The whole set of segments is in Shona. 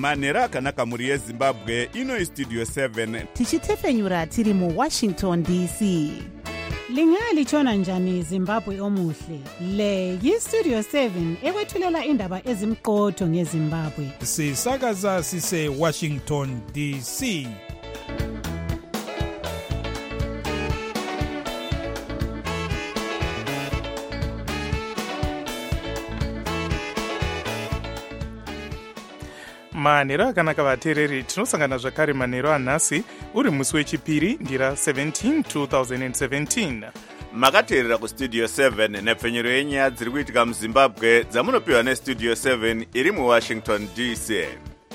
manhero akanaka mhuri yezimbabwe. Ino istudio 7 tichitefenyura tiri muWashington DC. Lingalitshona njani Zimbabwe omuhle? Le yiStudio 7 ekwethulela indaba ezimqotho ngeZimbabwe. Sisakaza sise Washington DC. Manhero akanaka vateereri, tinosangana zvakare manhero anhasi uri musi wechipiri ndira 17 2017. makateerera kustudio 7 nepfenyero yenyaya dziri kuitika muzimbabwe dzamunopiwa nestudio 7 iri muWashington DC.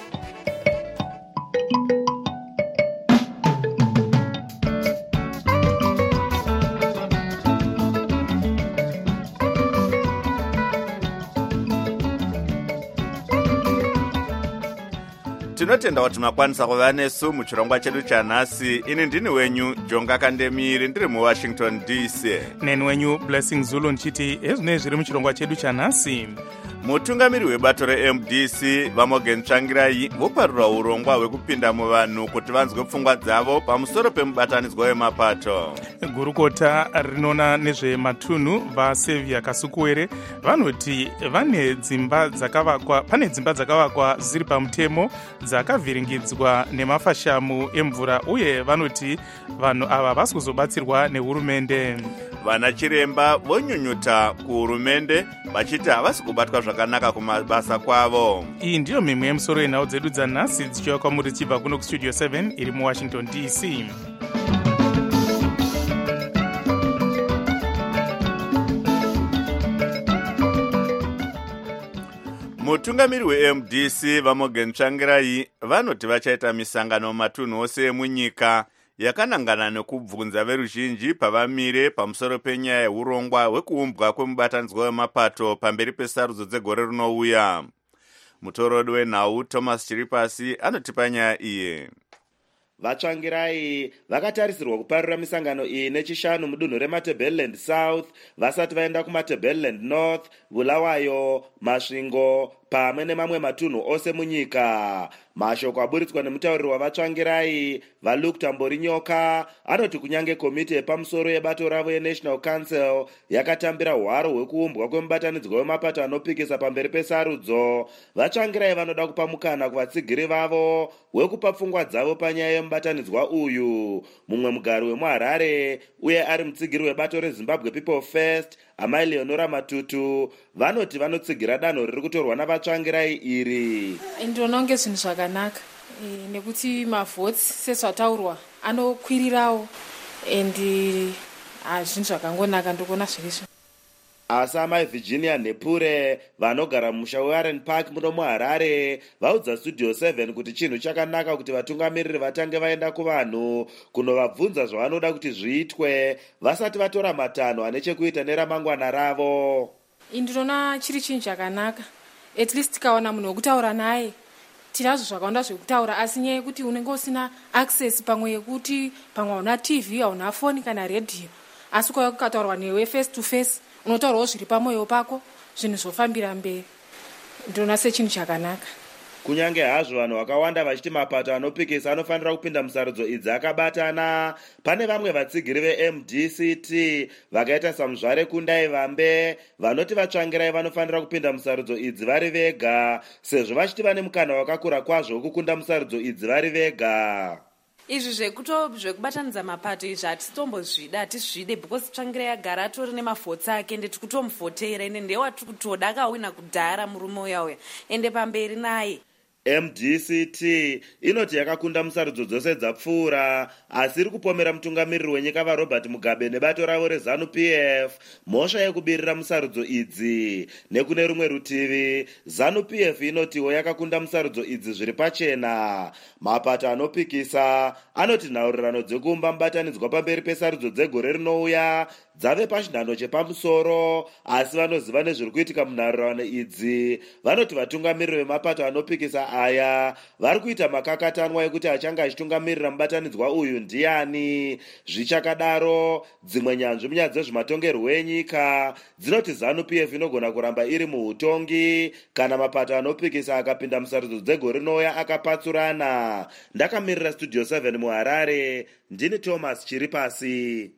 Tinotenda kuti makwanisa kuva nesu muchirongwa chedu chanhasi. Ini ndini wenyu Jonga Kandemiri ndiri muWashington DC. Neni wenyu Blessing Zulu ndichiti ezvinei zviri muchirongwa chedu chanhasi. Mutungamiri webato reMDC Vamogen Tsvangirai voparura urongwa hwekupinda muvanhu kuti vanzwe pfungwa dzavo pamusoro pemubatanidzwa wemapato. Gurukota rinoona nezvematunhu vaSevia Kasukuwere vanoti pane dzimba dzakavakwa ziri pamutemo dzakavhiringidzwa nemafashamu emvura, uye vanoti vanhu ava vasi kuzobatsirwa nehurumende. Vana chiremba vonyunyuta kuhurumende vachiti havasi kubatwa zvakanaka kumabasa kwavo. Iyi ndiyo mimwe yemusoro yenhau dzedu dzanhasi dzichiuya kwamuri tichibva kuno kustudio 7 iri muWashington DC. Mutungamiri weMDC Vamogen Tsvangirai vanoti vachaita misangano matunhu ose emunyika yakanangana nekubvunza veruzhinji pavamire pamusoro penyaya yeurongwa hwekuumbwa kwemubatanidzwa wemapato pamberi pesarudzo dzegore rinouya. Mutorodi wenhau Thomas Chiripasi anotipa nyaya iyi. Vatsvangirai vakatarisirwa kuparura misangano iyi nechishanu mudunhu reMatabeleland South vasati vaenda kuMatabeleland North, Bulawayo, Masvingo pamwe nemamwe matunhu ose munyika. Mashoko aburitswa nemutauriri wavatsvangirai vaLuke Tamborinyoka anoti kunyange komiti yepamusoro yebato ravo yeNational Council yakatambira hwaro hwekuumbwa kwemubatanidzwa wemapato anopikisa pamberi pesarudzo, vatsvangirai vanoda kupa mukana kuvatsigiri vavo wekupa pfungwa dzavo panyaya yemubatanidzwa uyu. Mumwe mugari wemuHarare uye ari mutsigiri webato reZimbabwe People First, Amai Leonora Matutu, vanoti vanotsigira danho riri kutorwa navatsvangirai iri. Ndinonge zvinhu zvakanaka nekuti mavhotsi sezvataurwa anokwirirawo endi zvinhu zvakangonaka ndikuona zvirizvo. Asi Amai Virginia Nepure vanogara mumusha weWarren Park muno muHarare vaudza Studio 7 kuti chinhu chakanaka kuti vatungamiriri vatange vaenda kuvanhu kunovabvunza zvavanoda kuti zviitwe vasati vatora matanho ane chekuita neramangwana ravo. Ndinoona chiri chinhu chakanaka, at least tikaona munhu wekutaura naye tinazvo zvakawanda zvekutaura, asi nyaya yekuti unenge usina access pamwe yekuti pamwe hauna TV hauna foni kana redhiyo, asi ukauya kukataurwa newe face to face unotaurawo zviri pamwoyo pako, zvinhu zvofambira mberi. Ndinoona sechinhu chakanaka. Kunyange hazvo vanhu vakawanda vachiti mapato anopikisa anofanira kupinda musarudzo idzi akabatana, pane vamwe vatsigiri veMDCT vakaita saMuzvare Kundai Vambe vanoti vatsvangirai vanofanira kupinda musarudzo idzi vari vega, sezvo vachiti vane mukana wakakura kwazvo wekukunda musarudzo idzi vari vega. Izvi zvekubatanidza mapato izvi hatitombozvida, hatizvide because Tsvangirai agara atori nemavhotsi ake ende tikutomuvhotera ende ndewati kutoda akawina kudhara murume uyauya ende pamberi naye. MDCT inoti yakakunda musarudzo dzose dzapfuura, asi iri kupomera mutungamiriri wenyika vaRobert Mugabe nebato ravo reZANU PF mhosva yekubirira musarudzo idzi. Nekune rumwe rutivi ZANU PF inotiwo yakakunda musarudzo idzi zviri pachena. Mapato anopikisa anoti nhaurirano dzekuumba mubatanidzwa pamberi pesarudzo dzegore rinouya dzave pachinhano chepamusoro, asi vanoziva nezviri kuitika munhaurirano idzi vanoti vatungamiriri vemapato anopikisa aya vari kuita makakatanwa ekuti achange achitungamirira mubatanidzwa uyu ndiani. Zvichakadaro, dzimwe nyanzvi munyaya dzezvematongerwo enyika dzinoti ZANU-PF inogona kuramba iri muutongi kana mapato anopikisa akapinda musarudzo dzegore rinouya akapatsurana. Ndakamirira Studio 7 muHarare, ndini Thomas Chiripasi.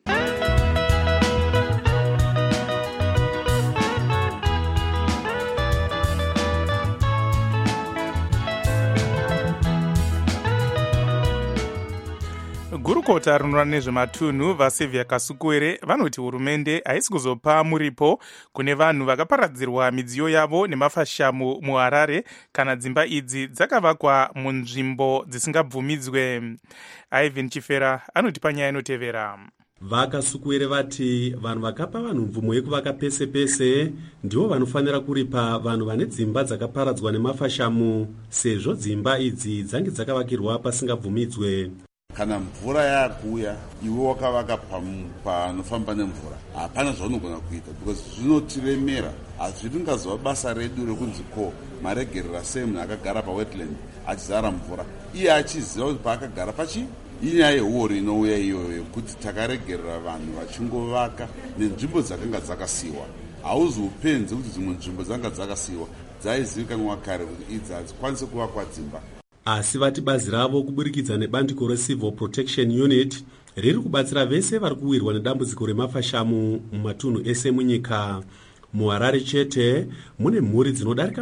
gurukota rinoona nezvematunhu vaSevia Kasukuwere vanoti hurumende haisi kuzopa muripo kune vanhu vakaparadzirwa midziyo yavo nemafashamu muHarare kana dzimba idzi dzakavakwa munzvimbo dzisingabvumidzwe. Ivan Chifera anoti panyaya inotevera. VaKasukuwere vati vanhu vakapa vanhu mvumo yekuvaka pese pese ndivo vanofanira kuripa vanhu vane dzimba dzakaparadzwa nemafashamu, sezvo dzimba idzi dzange dzakavakirwa pasingabvumidzwe. Kana mvura yakuya iwe wakavaka panofamba nemvura, hapana zvaunogona kuita because zvinotiremera. Hazviringazova basa redu rekunzi ko maregerera sei munhu akagara pawetland achizara mvura, iye achiziva kuti paakagara pachi inyaya yehuori inouya iyoyo kuti takaregerera vanhu vachingovaka nenzvimbo dzakanga dzakasiyiwa. Hauzopenzi kuti dzimwe nzvimbo dzanga dzakasiyiwa dzaizivikanwa kare kuti idzi hadzikwanisi kuvakwa dzimba. Asi vati bazi ravo kuburikidza nebandiko reCivil Protection Unit riri kubatsira vese vari kuwirwa nedambudziko remafashamu mumatunhu ese munyika. MuHarare chete mune mhuri dzinodarika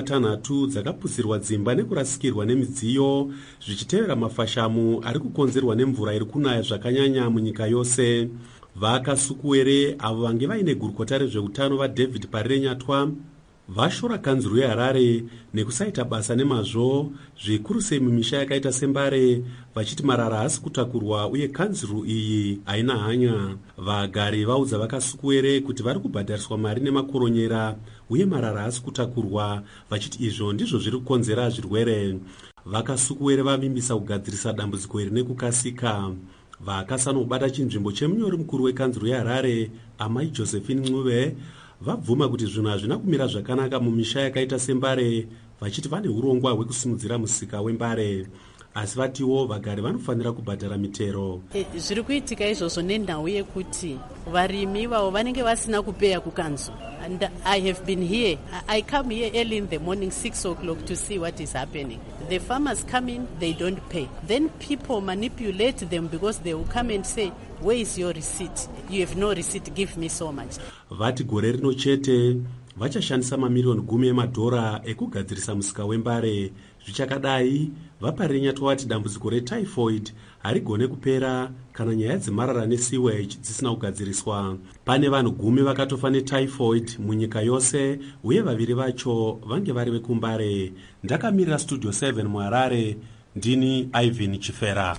60 dzakaputsirwa dzimba nekurasikirwa nemidziyo zvichitevera mafashamu ari kukonzerwa nemvura iri kunaya zvakanyanya munyika yose. VaKasukuwere avo vange vaine gurukota rezveutano vaDavid Parirenyatwa vashora kanzuru yeHarare nekusaita basa nemazvo, zvikuru sei mumisha yakaita seMbare, vachiti marara haasi kutakurwa uye kanzuru iyi haina hanya. Vagari vaudza VaKasukuwere kuti vari kubhadhariswa mari nemakoronyera uye marara haasi kutakurwa, vachiti izvo ndizvo zviri kukonzera zvirwere. VaKasukuwere vavimbisa kugadzirisa dambudziko iri nekukasika. Vakasanobata chinzvimbo chemunyori mukuru wekanzuru yeHarare Amai Josephine Ncube vabvuma kuti zvinhu hazvina kumira zvakanaka mumisha yakaita seMbare, vachiti vane urongwa hwekusimudzira musika weMbare. Asi vatiwo vagari vanofanira kubhadhara mitero. Zviri kuitika izvozvo nenhau yekuti varimi ivavo vanenge vasina kupeya kukanzuru. And I have been here. I come here early in the morning, 6 o'clock, to see what is happening. The farmers come in, they don't pay. Then people manipulate them because they will come and say, where is your receipt? You have no receipt, give me so much. Vati gore rino chete vachashandisa mamiliyoni 10 emadhora ekugadzirisa musika weMbare. Zvichakadai, vaParirenyatwa vati dambudziko retyphoid harigone kupera kana nyaya dzemarara nesewage dzisina kugadziriswa. Pane vanhu 10 vakatofa netyphoid munyika yose uye 2 vacho vange vari vekuMbare. Ndakamirira Studio 7 muHarare, ndini Ivan Chifera.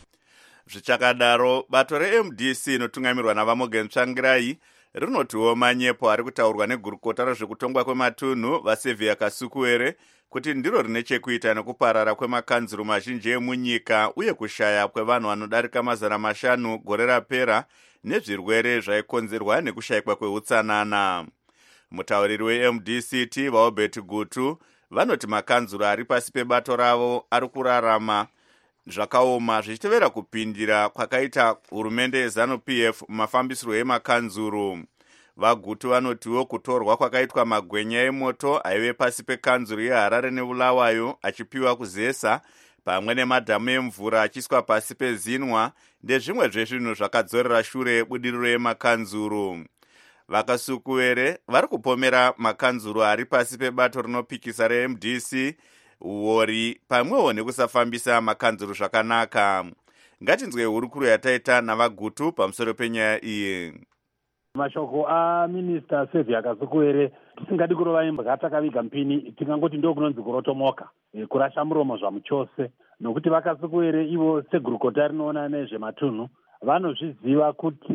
Zvichakadaro, bato reMDC inotungamirwa naVaMorgan Tsvangirai rinotiwo manyepo ari kutaurwa negurukota rezvekutongwa kwematunhu vaSevia Kasukuwere kuti ndiro rine chekuita nekuparara kwemakanzuru mazhinji emunyika uye kushaya kwevanhu vanodarika 500 gore rapera nezvirwere zvaikonzerwa nekushayikwa kweutsanana. Mutauriri weMDC vaObert Gutu vanoti makanzuru ari pasi pebato ravo ari kurarama zvakaoma zvichitevera kupindira kwakaita hurumende yeZANU-PF mumafambisiro emakanzuru. VaGutu vanotiwo kutorwa kwakaitwa magwenya emoto aive pasi pekanzuru yeHarare neBulawayo achipiwa kuZesa pamwe nemadhamu emvura achiiswa pasi peZinwa ndezvimwe zvezvinhu zvakadzorera shure budiriro yemakanzuru. VaKasukuwere vari kupomera makanzuru ari pasi pebato rinopikisa reMDC uori pamwewo nekusafambisa makanzuru zvakanaka. Ngatinzwe hurukuro yataita navaGutu pamusoro penyaya iyi. Mashoko aMinista Sevia Kasukuwere tisingadi kurova imbwa takaviga mpini tingangoti ndo kunonzi kurotomoka kurasha muromo zvamuchose, nokuti vaKasukuwere ivo segurukota rinoona nezvematunhu vanozviziva kuti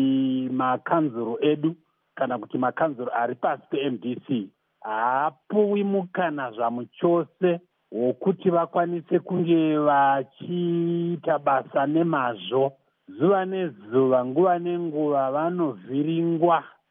makanzuru edu kana kuti makanzuru ari pasi peMDC haapuwi mukana zvamuchose wokuti vakwanise kunge vachiita basa nemazvo. Zuva nezuva, nguva nenguva vanovhiringwa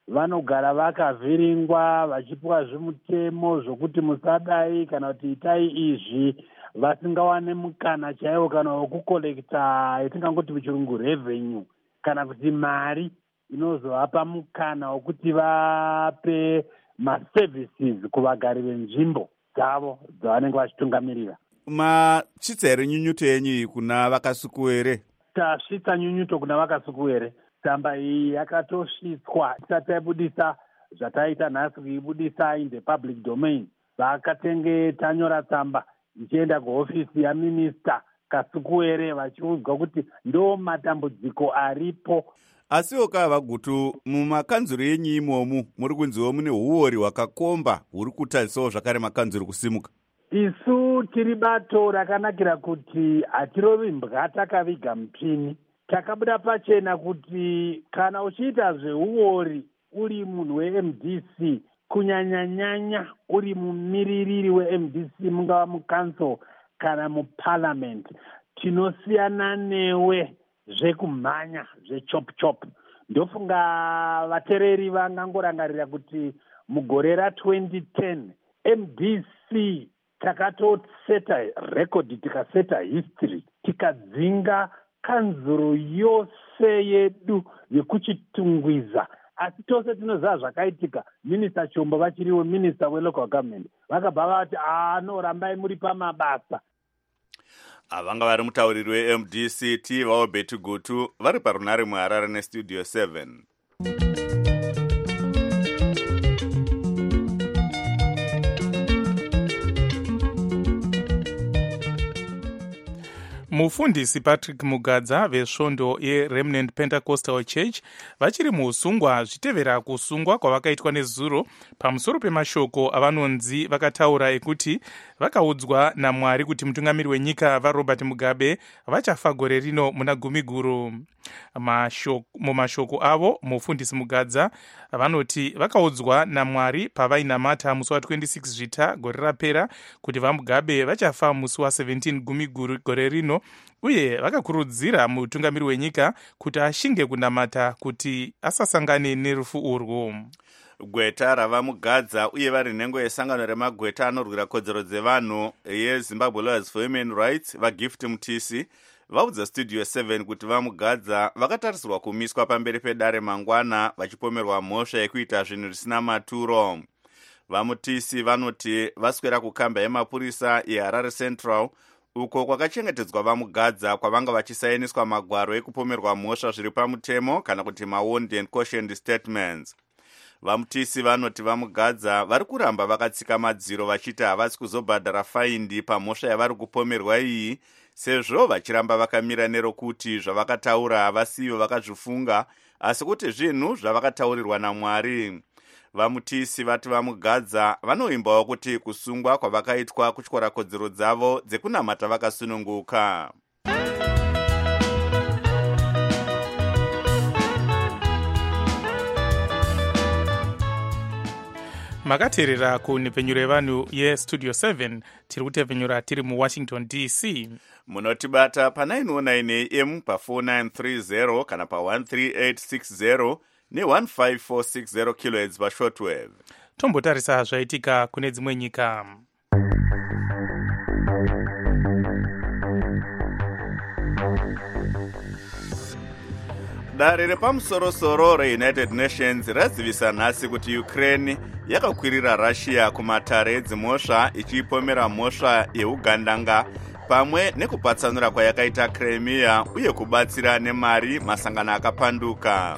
vanogara vakavhiringwa vachipiwa zvimutemo zvokuti musadai kana kuti itai izvi, vasingawane mukana chaiwo kana wekukolekta yatingangoti muchirungu revenue, kana kuti mari inozovapa mukana wekuti vape maservices kuvagari venzvimbo dzavo dzavanenge vachitungamirira. Masvitsa here nyunyuto yenyu kuna vakasukuwere? Tasvitsa nyunyuto kuna vakasukuwere. Tsamba iyi yakatosvitswa tisati taibudisa zvataita nhasi kuibudisa in the public domain. Vakatenge tanyora tsamba ichienda kuhofisi yaminista Kasukuwere vachiudzwa kuti ndo matambudziko aripo. Asiwo kava gutu mumakanzuro yenyu imomu muri kunziwo mune uori hwakakomba huri kutarisawo zvakare makanzuro kusimuka. Isu tiri bato rakanakira kuti hatirovi mbwa takaviga mupini. Takabuda pachena kuti kana uchiita zveuori uri munhu weMDC, kunyanya-nyanya uri mumiririri weMDC, mungava mucouncil kana muparliament, tinosiyana newe zvekumhanya zvechop-chop. Ndofunga vatereri vangangorangarira kuti mugore ra2010 MDC takatoseta record, tikaseta history, tikadzinga kanzuro yose yedu yekuchitungwiza. Asi tose tinoziva zvakaitika. Minista Chombo vachiriwo minista welocal government vakabva vati rambai muri pamabasa. Vanga vari mutauriri weMDC vao Betty Gutu vari parunare muHarare nestudio 7. Mufundisi Patrick Mugadza vesvondo yeRemnant Pentecostal Church vachiri muusungwa zvitevera kusungwa kwavakaitwa nezuro pamusoro pemashoko avanonzi vakataura ekuti vakaudzwa naMwari kuti mutungamiri wenyika vaRobert Mugabe vachafa gore rino muna gumiguru. Mumashoko avo mufundisi Mugadza vanoti vakaudzwa naMwari pavainamata musi wa26 Zvita gore rapera kuti vaMugabe vachafa musi wa17 gumiguru gore rino, uye vakakurudzira mutungamiri wenyika kuti ashinge kunamata kuti asasangane nerufu urwu. Gweta ravaMugadza uye vari nhengo yesangano remagweta anorwira kodzero dzevanhu yeZimbabwe Lawyers for Human Rights vaGift Mutisi vaudza studio 7 kuti vaMugadza vakatarisirwa kumiswa pamberi pedare mangwana vachipomerwa mhosva yekuita zvinhu zvisina maturo. VaMutisi vanoti vaswera kukamba yemapurisa yeHarare Central uko kwakachengetedzwa vaMugadza kwavanga vachisainiswa magwaro ekupomerwa mhosva zviri pamutemo kana kuti mawondi and cautioned statements. VaMutisi vanoti vaMugadza vari kuramba vakatsika madziro vachiti havasi kuzobhadhara faindi pamhosva yavari kupomerwa iyi, sezvo vachiramba vakamira nerokuti zvavakataura havasivo vakazvifunga asi kuti zvinhu zvavakataurirwa naMwari. VaMutisi vati vaMugadza vanoimbawo kuti kusungwa kwavakaitwa kutyora kodzero dzavo dzekunamata vakasununguka. Makateerera kunhepfenyuro yevanhu yestudio 7 tiri kutepfenyura tiri muWashington DC. Munotibata pa919 AM pa4930 kana pa13860 ne15460 kHz pashortwave. Tombotarisa zvaitika kune dzimwe nyika. Dare repamusorosoro reUnited Nations razivisa nhasi kuti Ukraine yakakwirira Russia kumatare edzimhosva ichipomera mhosva yeugandanga pamwe nekupatsanura kwayakaita Crimea uye kubatsira nemari masangano akapanduka.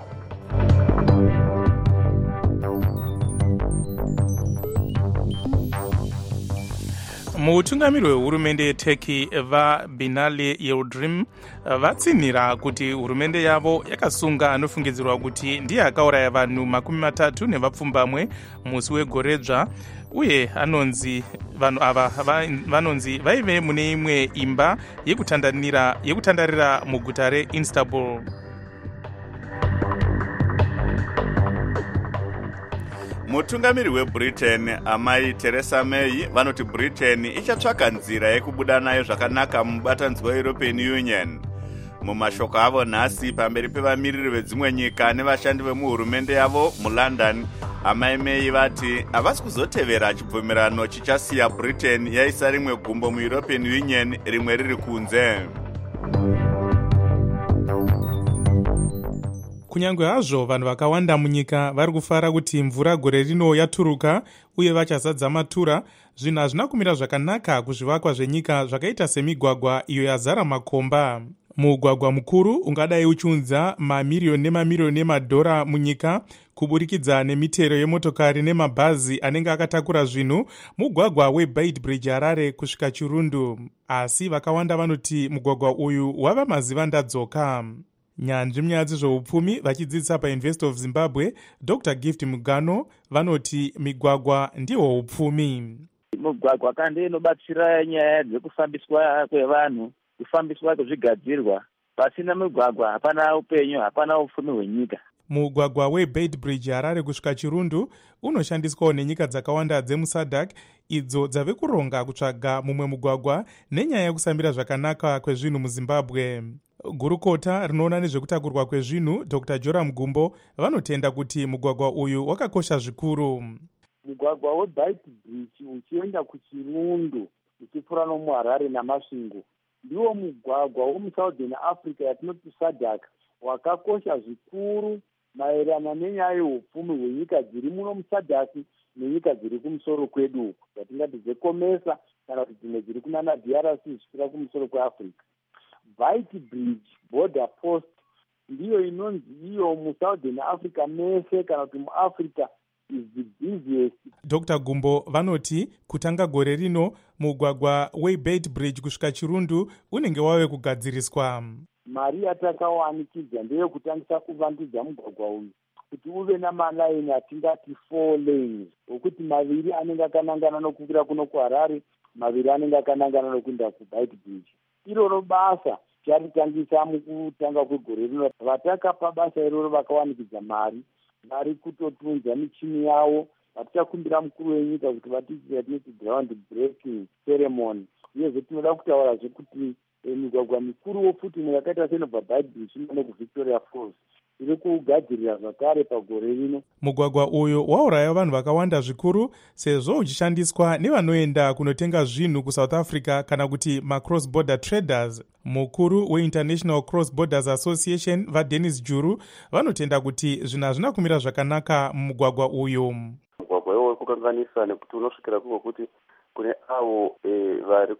Mutungamiri wehurumende yeTurkey vaBinali Yildirim vatsinhira kuti hurumende yavo yakasunga anofungidzirwa kuti ndiye akauraya vanhu 30 nevapfumbamwe musi wegoredzva, uye anonzi vanhu ava vanonzi vaive mune imwe imba yekutandarira muguta reIstanbul. Mutungamiri weBritain amai Theresa May vanoti Britain ichatsvaka nzira yekubuda nayo zvakanaka mubatanidzwa weEuropean Union. mumashoko avo nhasi pamberi pevamiriri vedzimwe nyika nevashandi vemuhurumende yavo mulondon, amai May vati havasi kuzotevera chibvumirano chichasiya Britain yaisa rimwe gumbo muEuropean Union rimwe riri kunze. Kunyange hazvo vanhu vakawanda munyika vari kufara kuti mvura gore rino yaturuka uye vachazadza matura, zvinhu hazvina kumira zvakanaka kuzvivakwa zvenyika zvakaita semigwagwa iyo yazara makomba. Mugwagwa mukuru ungadai uchiunza mamiriyoni nemamiriyoni emadhora munyika kuburikidza nemitero yemotokari nemabhazi anenge akatakura zvinhu mugwagwa weBeitbridge Harare kusvika Chirundu, asi vakawanda vanoti mugwagwa uyu wava mazivandadzoka. Nyanzvi munyaya dzezveupfumi vachidzidzisa paUniversity of Zimbabwe, Dr. Gift Mugano vanoti migwagwa ndiwo upfumi. Mugwagwa kandi inobatsira nyaya dzekufambiswa kwevanhu, kufambiswa kwezvigadzirwa. Pasina mugwagwa hapana upenyu, hapana upfumi hwenyika. Mugwagwa weBeitbridge Harare kusvika Chirundu unoshandiswawo nenyika dzakawanda dzemuSADC idzo dzave kuronga kutsvaga mumwe mugwagwa nenyaya yekusambira zvakanaka kwezvinhu muZimbabwe. Gurukota rinoona nezvekutakurwa kwezvinhu Dr. Joram Gumbo vanotenda kuti mugwagwa uyu wakakosha zvikuru. Mugwagwa weBeitbridge uchienda kuChirundu uchipfuura nomuHarare naMasvingo ndiwo mugwagwa womuSouthern Africa yatinoti SADC wakakosha zvikuru maererano nenyaya yeupfumi hwenyika dziri muno muSADC nenyika dziri kumusoro kwedu uku dzatingati dzeCOMESA kana kuti dzimwe dziri kunana DRC zvichira kumusoro kweAfrica. Beitbridge border post ndiyo inonzi iyo muSouthern Africa mese kana kuti muAfrica is the busiest. Dr. Gumbo vanoti kutanga gore rino mugwagwa weBeitbridge kusvika Chirundu unenge wave kugadziriswa. Mari yatakawanikidza ndeyekutangisa kuvandudza mugwagwa uyu kuti uve namalaini atingati 4 lanes okuti maviri anenge akanangana nokukwira kuno kuHarare, maviri anenge akanangana nokuenda kuBeitbridge. Iroro basa charitangisa mukutanga kwegore rino. Vatakapa basa iroro vakawanikidza mari vari kutotunza michini yavo. Vatichakumbira mukuru wenyika kuti vatiitire tinoti ground breaking ceremony. Uyezve tinoda kutaura zvekuti migwagwa mikuru wofuti imwe yakaita senobva Beitbridge ino kuVictoria Falls iri kugadzirira zvakare pagore rino. Mugwagwa uyu wauraya vanhu vakawanda zvikuru sezvo uchishandiswa nevanoenda kunotenga zvinhu kuSouth Africa kana kuti macross border traders. Mukuru weInternational Cross Borders Association vaDennis Juru vanotenda kuti zvinhu hazvina kumira zvakanaka mumugwagwa uyu. Mugwagwa iwo kukanganisa nekuti unosvikira kuko kuti kune avo vari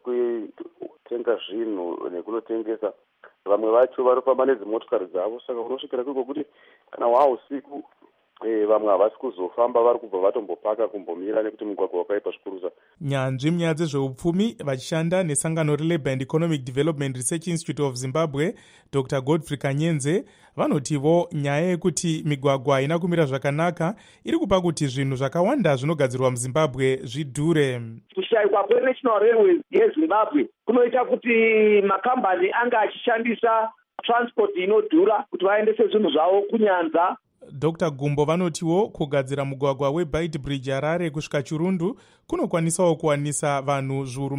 kutenga zvinhu nekunotengesa, vamwe vacho varifamba nedzimotokari dzavo, saka unosvikira kuko kuti kana wausiku vamwe havasi kuzofamba, vari kubva vatombopaka kumbomira nekuti mugwagwa wakaipa zvikuru. Nyanzvi munyaya dzezveupfumi vachishanda nesangano reLabour and Economic Development Research Institute of Zimbabwe, Dr. Godfrey Kanyenze vanotivo nyaya yekuti migwagwa haina kumira zvakanaka iri kupa kuti zvinhu zvakawanda zvinogadzirwa muZimbabwe zvidhure. Kushayikwa kweNational Railways yeZimbabwe kunoita kuti makambani anga achishandisa transport inodhura kuti vaendese zvinhu zvavo kunyanza. Dr. Gumbo vanotiwo kugadzira mugwagwa weBeitbridge Harare kusvika Chirundu kunokwanisawo kuwanisa vanhu zviuru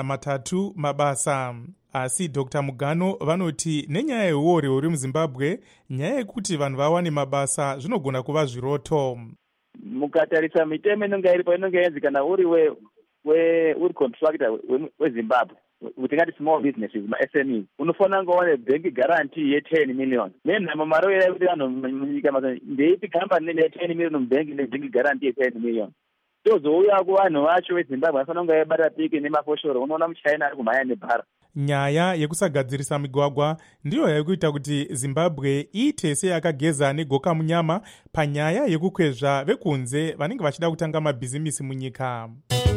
300 mabasa. Asi Dr. Mugano vanoti nenyaya yeuori huri muZimbabwe, nyaya yekuti vanhu vawane mabasa zvinogona kuva zviroto. Mukatarisa mitemo inonga iripo inonga yenzi kana uri uri contractor weZimbabwe utingati small businesses ma-SMEs unofanira kunge bank guarantee ye10 million. Nenhamo mari oira kuti vanhu munyika mazana ndeipi company ne10 million mubank ne-bank guarantee ye10 million. Tozouya kuvanhu vacho veZimbabwe vanofanira kunge vaibata piki nemafoshoro. Unoona muchina ari kumhanya nebhara. Nyaya yekusagadzirisa migwagwa ndiyo yaikuita kuti Zimbabwe iite seyakageza negoka munyama panyaya yekukwezva vekunze vanenge vachida kutanga mabhizimisi munyika.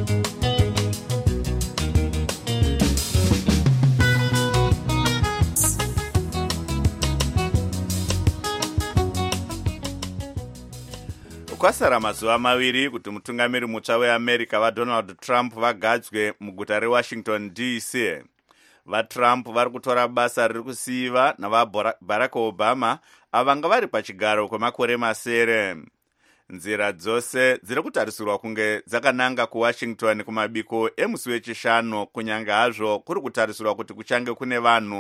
Kwasara mazuva maviri kuti mutungamiri mutsva weAmerica vaDonald Trump vagadzwe muguta reWashington DC. VaTrump vari kutora basa riri kusiyiva navaBarack Obama avanga vari pachigaro kwemakore masere. Nzira dzose dziri kutarisirwa kunge dzakananga kuWashington kumabiko emusi wechishanu, kunyange hazvo kuri kutarisirwa kuti kuchange kune vanhu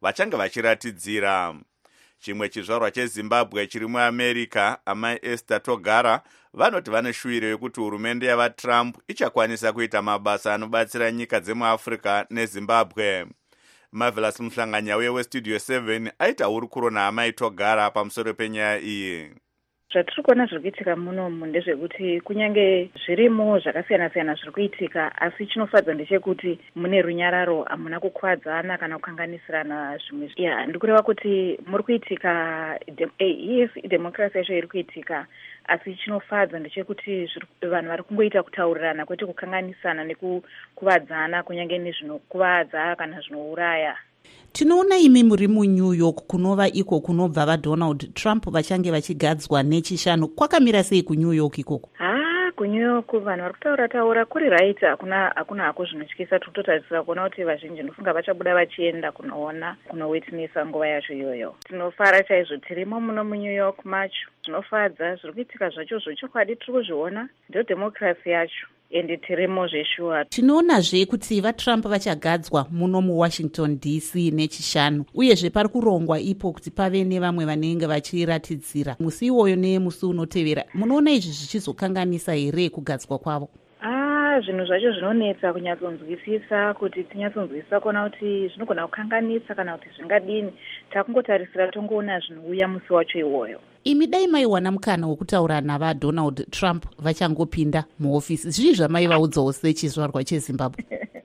vachange vachiratidzira. Chimwe chizvarwa chezimbabwe chiri muamerica, amai Esther Togara, vanoti vane shuviro yekuti hurumende yavatrump ichakwanisa kuita mabasa anobatsira nyika dzemuafrica nezimbabwe. Marvelous Muhlanganyauye westudio 7 aita hurukuro naamai Togara pamusoro penyaya iyi. Zvatiri kuona zviri kuitika munomu ndezvekuti kunyange zvirimo zvakasiyana-siyana zviri kuitika, asi chinofadza ndechekuti mune runyararo, hamuna kukwadzana kana kukanganisirana zvimwe. Ndikureva kuti muri kuitika democracy yacho iri kuitika, asi chinofadza ndechekuti vanhu vari kungoita kutaurirana kwete kukanganisana nekukuvadzana, kunyange nezvinokuvadza kana zvinouraya. Tinoona imi muri muNew York, kunova iko kunobva vaDonald Trump vachange vachigadzwa nechishanu. Kwakamira sei kuNew York ikoko? kuNew York vanhu vari kutaura kuri right, hakuna hako zvinotyisa. Tinototarisira kuona kuti vazhinji ndofunga vachabuda vachienda kunoona kunowitnesa nguva yacho iyoyo. Tinofara chaizvo tirimo muno muNew York macho, zvinofadza zviri kuitika zvacho zvechokwadi tiri kuzviona, ndio democracy yacho. Ende tirimo zveshuwa. Tinoonazve kuti vaTrump vachagadzwa muno muWashington DC nechishanu, uyezve pari kurongwa ipo kuti pave nevamwe vanenge vachiratidzira musi iwoyo nemusi unotevera. Munoona izvi zvichizokanganisa here kugadzwa kwavo? Zvinhu zvacho zvinonetsa kunyatsonzwisisa, kuti tinyatsonzwisisa kuona kuti zvinogona kukanganisa kana kuti zvingadini. Takungotarisira tongoona zvinouya musi wacho iwoyo. Imi dai maiwana mukana wokutaura navaDonald Trump vachangopinda muhofisi, zvii zvamaivaudzawo sechizvarwa cheZimbabwe?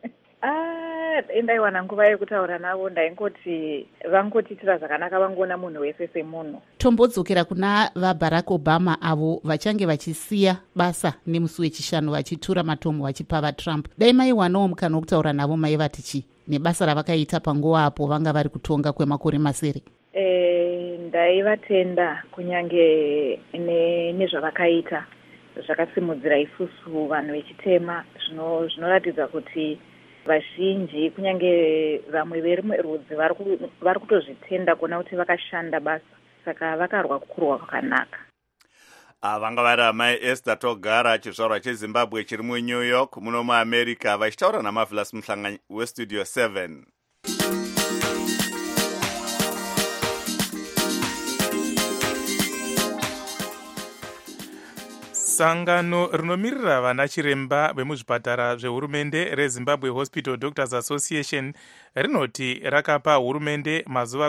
Ndaiwana nguva yekutaura navo, ndaingoti vangotiitira zvakanaka, vangoona munhu wese semunhu. Tombodzokera kuna vaBarack Obama avo vachange vachisiya basa nemusi wechishanu vachitura matomo vachipa vaTrump. Dai maiwanawo mukana wokutaura navo, maivati chii nebasa ravakaita panguva apo vanga vari kutonga kwemakore masere? Ndaivatenda kunyange nezvavakaita zvakasimudzira isusu vanhu vechitema, zvinoratidza kuti vazhinji kunyange vamwe verimwe rudzi vari kutozvitenda kuona kuti vakashanda basa, saka vakarwa kukurwa kwakanaka. Vanga vari amai Esther Togara, chizvarwa cheZimbabwe chiri muNew York muno muAmerica, vachitaura naMarvelous Muhlanganyauye westudio 7. Sangano rinomirira vana chiremba vemuzvipatara zvehurumende reZimbabwe Hospital Doctors Association rinoti rakapa hurumende mazuva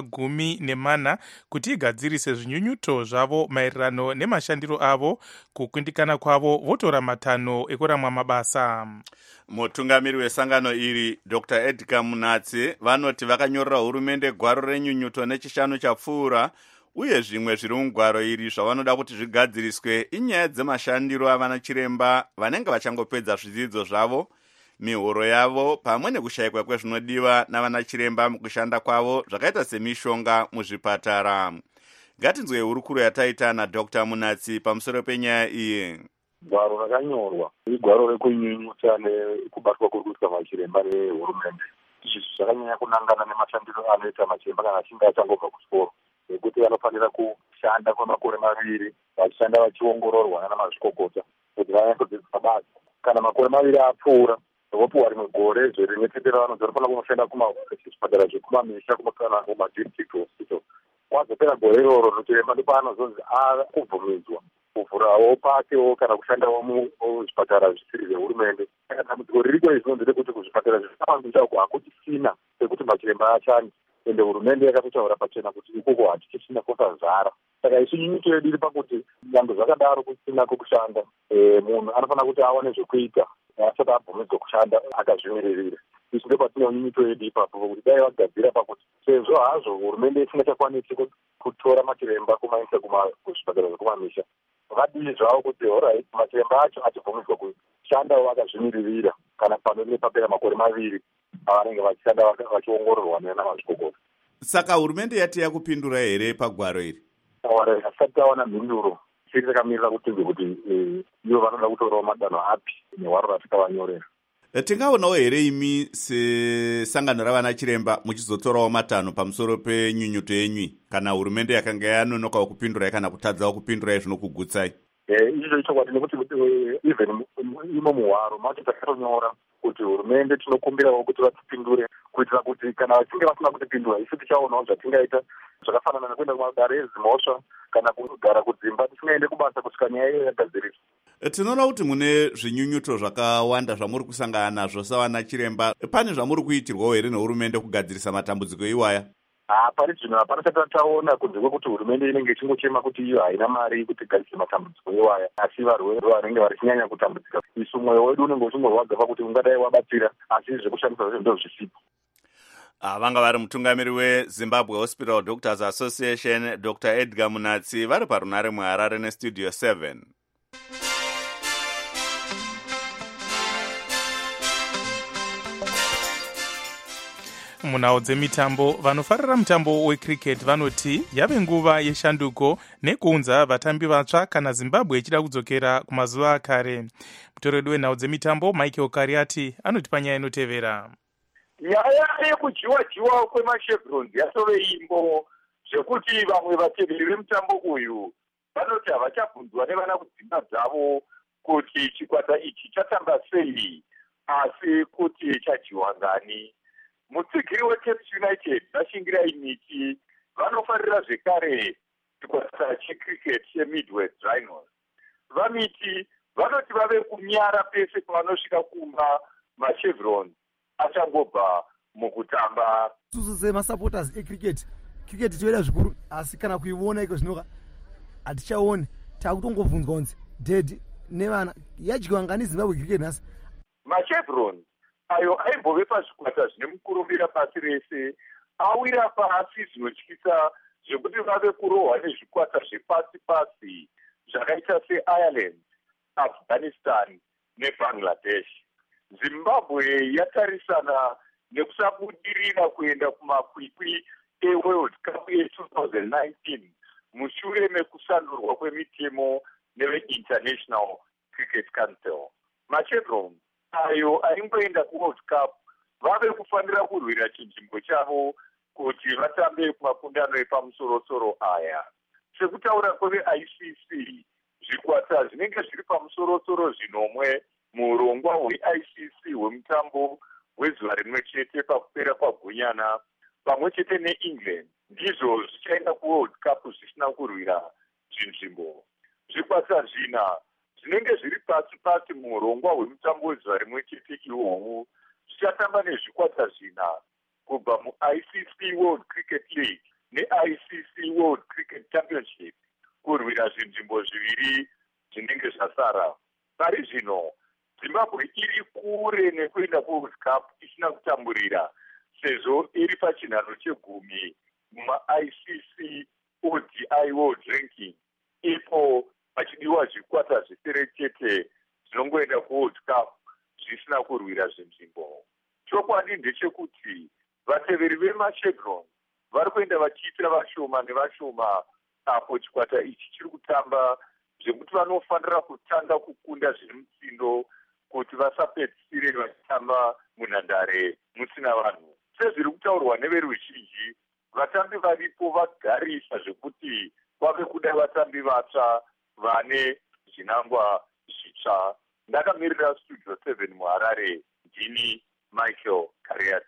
14 kuti igadzirise zvinyunyuto zvavo maererano nemashandiro avo, kukundikana kwavo votora matanho ekuramwa mabasa. Mutungamiri wesangano iri Dr. Edgar Munatsi vanoti vakanyorera hurumende gwaro renyunyuto nechishanu chapfuura, uye zvimwe zviri mugwaro iri zvavanoda kuti zvigadziriswe inyaya dzemashandiro avana chiremba vanenge vachangopedza zvidzidzo zvavo, mihoro yavo, pamwe nekushayikwa kwezvinodiwa navana chiremba mukushanda kwavo zvakaita semishonga muzvipatara. Ngatinzwe hurukuro yataita naDr. Munatsi pamusoro penyaya iyi. Gwaro rakanyorwa igwaro rekunyunyuta nekubatwa kuri kuitwa machiremba nehurumende. Izvi zvakanyanya kunangana nemashandiro anoita machiremba kana achinge achangobva kuchikoro, nekuti vanofanira kushanda kwemakore 2 vachishanda vachiongororwa nana mazvikokota kuti vanyanyodzidzisa basa. Kana makore 2 apfuura, vopuwa rimwe gore rinotendera vanhu vanofanira kunoshanda kuzvipatara zvekumamisha kana kumadistrict hospital. Wazopera gore iroro nochiremba ndipo anozonzi akubvumidzwa kuvhurawo pakewo kana kushandawo muzvipatara zvisiri zvehurumende. Saka dambudziko ririko izvinonzere kuti kuzvipatara zvisawanducha uko hakuchisina pekuti machiremba ashande, ende hurumende yakatotaura pachena kuti ikoko hachichisina kwakazara. Saka isu nyunyuto yedu iri pakuti nyangwe zvakadaro kusina kwekushanda, munhu anofanira kuti awane zvekuita asati abvumidzwa kushanda akazvimiririra. Izvi ndipo patine nyunyuto yedu ipapo, kuti dai vagadzira pakuti sezvo hazvo hurumende isingachakwanisi kutora machiremba kumaisa kuzvipatara zvekumamisha, vadii zvavo kuti alright machiremba acho achibvumidzwa kushandawo akazvimiririra kana panenge papera makore 2 avanenge vachishanda vachiongororwa nana mazvikokota. Saka hurumende yati yakupindura here pagwaro iri? Hasati tawana mhinduro, chiri takamirira kutinzwe kuti ivo vanoda kutorawo madanho api nehwaro ratikavanyorera. Tingaonawo here imi sesangano ravana chiremba muchizotorawo matanho pamusoro penyunyuto yenyu, kana hurumende yakanga yanonokawo kupindurai kana kutadzawo kupindurai zvinokugutsai? izvo chokwadi nekuti even imo muhwaro macho takatonyora kuti hurumende tinokumbirawo kuti vatipindure kuitira kuti kana vachinge vasina kutipindura isu tichaonawo zvatingaita zvakafanana nekuenda kumadare ezimhosva kana kugara kudzimba tisingaende kubasa kusvika nyaya iyo yagadziriswa. Tinoona kuti mune zvinyunyuto zvakawanda zvamuri kusangana nazvo savana chiremba. Pane zvamuri kuitirwawo here nehurumende kugadzirisa matambudziko iwaya? Pari zvino hapana chati taona kunze kwekuti hurumende inenge ichingochema kuti iyo haina mari kuti igadzise matambudziko iwaya, asi varwere vanenge vachinyanya kutambudzika isu mwoyo wedu unenge uchingorwadza pakuti ungadai wabatsira asi zvekushandisa zvinhu ndozvisipo. Vanga vari mutungamiri weZimbabwe Hospital Doctors Association Dr. Edgar Munatsi vari parunare muHarare neStudio 7. Munhau dzemitambo vanofarira mutambo wecricket vanoti yave nguva yeshanduko nekuunza vatambi vatsva kana Zimbabwe ichida kudzokera kumazuva akare. Mutoredu wenhau dzemitambo Michael Kariati anoti panyaya inotevera. Nyaya yekudyiwa kwemachevrons yatove imbo zvekuti vamwe vateveri vemutambo uyu vanoti havachabvunzwa nevana kudzimba dzavo kuti chikwata ichi chatamba sei asi kuti chadyiwa ngani. Mutsigiri weCape United Vashingirai Miti vanofarira zvekare chikwata checricket cheMidwest Rhinos. Vamiti vanoti vave kunyara pese pavanosvika kumba machevrons achangobva mukutamba. Susu semasupporters ecricket toida zvikuru asi kana kuiona iko zvinoka hatichaoni takutongovhunzwa kunzi dead nevana yadyiwa ngani Zimbabwe cricket nhasi. Machevrons ayo aimbove pazvikwata zvine mukurumbira pasi rese awira pasi zvinotyisa zvekuti vave kurohwa nezvikwata zvepasi-pasi zvakaita seIreland, Afghanistan neBangladesh. Zimbabwe yatarisana nekusabudirira kuenda kumakwikwi eWorld Cup ye2019 mushure mekusandurwa kwemitemo neveInternational Cricket Council. Machevrons ayo aingoenda kuWorld Cup vave kufanira kurwira chinzvimbo chavo kuti vatambe kumakundano epamusoro-soro aya. Sekutaura kweveICC, zvikwata zvinenge zviri pamusoro-soro zvinomwe muurongwa hweICC hwemutambo hwezuva rimwe chete pakupera kwaGunyana pamwe chete neEngland ndizvo zvichaenda kuWorld Cup zvisina kurwira zvinzvimbo. Zvikwata zvina zvinenge zviri pasi-pasi muurongwa hwemutambo wezuva rimwe chete ihwohwo zvichatamba nezvikwata zvina kubva muICC World Cricket League neICC World Cricket Championship kurwira zvinzvimbo zviviri zvinenge zvasara. Pari zvino Zimbabwe iri kure nekuenda kuWorld Cup isina kutamburira sezvo iri pachinhano chegumi mumaICC ODI World Ranking ipo pachidiwa zvikwata zvisere chete zvinongoenda kuWorld Cup zvisina kurwira zvinzvimbo. Chokwadi ndechekuti vateveri vemachevrons vari kuenda vachiitira vashoma nevashoma apo chikwata ichi chiri kutamba zvekuti vanofanira kutanga kukunda zviri mutsindo kuti vasapedzisire vachitamba munhandare musina vanhu. Sezviri kutaurwa neveruzhinji, vatambi varipo vagarisa zvekuti vave kuda vatambi vatsva vane zvinangwa zvitsva. Ndakamirira Studio 7 muHarare, ndini Michael Kariati.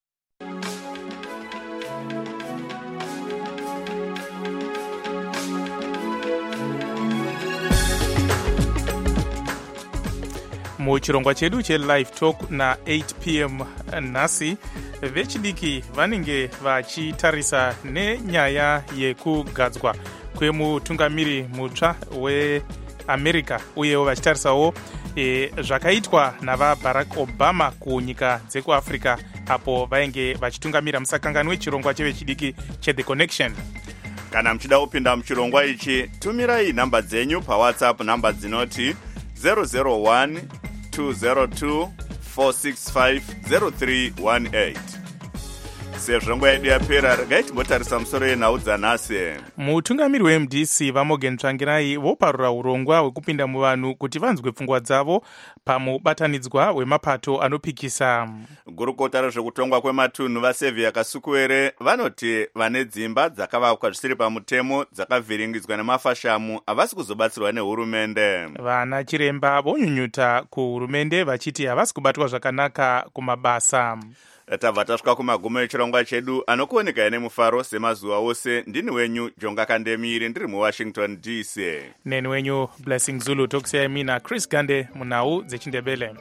Muchirongwa chedu chelive talk na8 p.m. nhasi vechidiki vanenge vachitarisa nenyaya yekugadzwa kwemutungamiri mutsva weAmerica uyewo vachitarisawo zvakaitwa navaBarack Obama kunyika dzekuAfrica apo vainge vachitungamira musakangani wechirongwa chevechidiki cheThe Connection. Kana muchida kupinda muchirongwa ichi, tumirai nhamba dzenyu paWhatsApp, nhamba dzinoti 001 202 465 0318. sezvo nguva yedu yapera regai timbotarisa musoro yenhau dzanhasi. mutungamiri wemdc vamogen tsvangirai voparura urongwa hwekupinda muvanhu kuti vanzwe pfungwa dzavo pamubatanidzwa wemapato anopikisa. gurukota rezvekutongwa kwematunhu vasevhia kasukuere vanoti vane dzimba dzakavakwa zvisiri pamutemo dzakavhiringidzwa nemafashamu havasi kuzobatsirwa nehurumende. vana chiremba vonyunyuta kuhurumende vachiti havasi kubatwa zvakanaka kumabasa. tabva tasvika kumagumo echirongwa chedu anokuoneka nemufaro semazuva ose. ndini wenyu jonga kandemiri ndiri muwashington dc. neni wenyu blessing zulu tokusiyai mina chris gande munhau dzechindebele.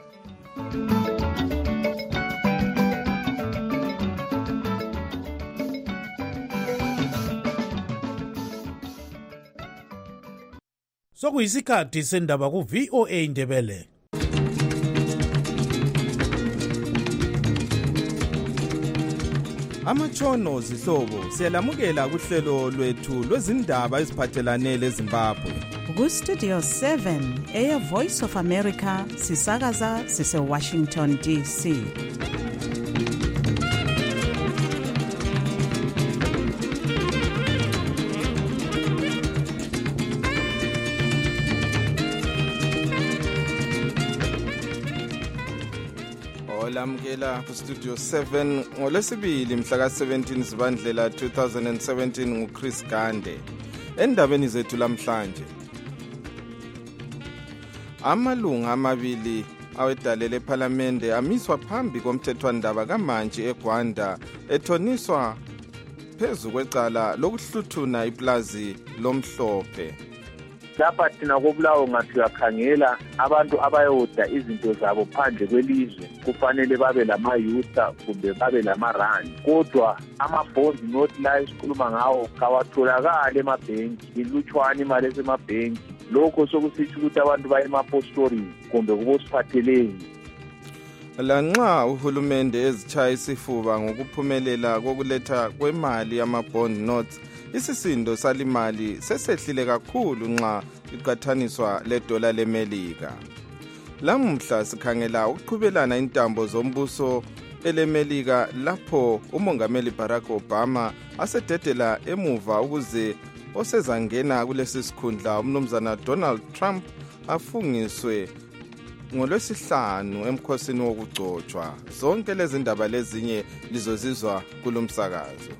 sokuyisikhathi sendaba ku-VOA Indebele. Amatshono zihlobo siyalamukela kuhlelo lwethu lwezindaba eziphathelane leZimbabwe. Ku-Studio 7 Air Voice of America sisakaza sise-Washington DC. olamukela ku-Studio 7 ngolwesibili mhla ka-17 Zibandlela 2017 nguChris Gande. Endabeni zethu lamhlanje, amalunga amabili awedalele ephalamende amiswa phambi komthethwandaba kamantshi eGwanda ethoniswa phezu kwecala lokuhluthuna iplazi lomhlophe. lapha thina kobulawo ngathi uyakhangela abantu abayoda izinto zabo phandle kwelizwe kufanele babe lama-yusa kumbe babe lama-rani, kodwa amabhondi not la esikhuluma ngawo kawatholakali emabhenki, ilutshwane imali esemabhenki. lokho sokusitsho ukuthi abantu baye emapostoreni kumbe kubosiphatheleni. Lanxa uhulumende ezitshaya isifuba ngokuphumelela kokuletha kwemali yama-bond notes, isisindo salimali sesehlile kakhulu nxa iqathaniswa ledola leMelika. Lamuhla sikhangela ukuqhubelana intambo zombuso eleMelika lapho umongameli Barack Obama asededela emuva ukuze osezangena kulesi sikhundla umnumzana Donald Trump afungiswe ngolwesihlanu emkhosini wokugcotshwa. Zonke lezi ndaba lezinye lizozizwa kulomsakazo.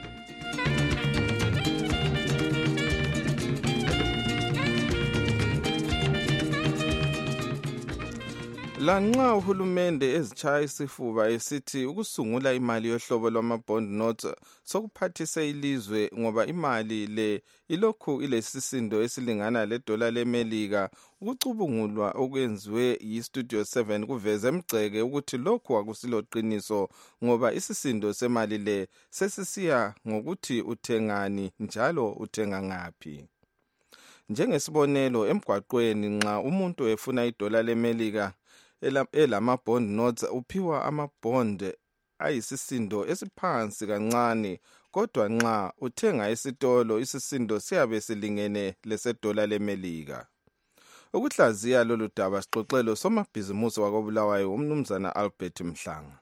Lanxa uhulumende ezitshaya isifuba esithi ukusungula imali yohlobo lwama-bond notes sokuphathise ilizwe ngoba imali le ilokhu ilesisindo esilingana ledola leMelika, ukucubungulwa okwenziwe yi-Studio 7 kuveze emgceke ukuthi lokhu akusiloqiniso ngoba isisindo semali le sesisiya ngokuthi uthengani njalo uthenga ngaphi. Njengesibonelo, emgwaqweni nxa umuntu efuna idola leMelika elama-bond notes uphiwa ama-bond ayisisindo esiphansi kancane, kodwa nxa uthenga esitolo isisindo siyabe silingene lesedola leMelika. Ukuhlaziya lolu daba sixoxelo somabhizimusi wakobulawayo umnumzana Albert Mhlanga.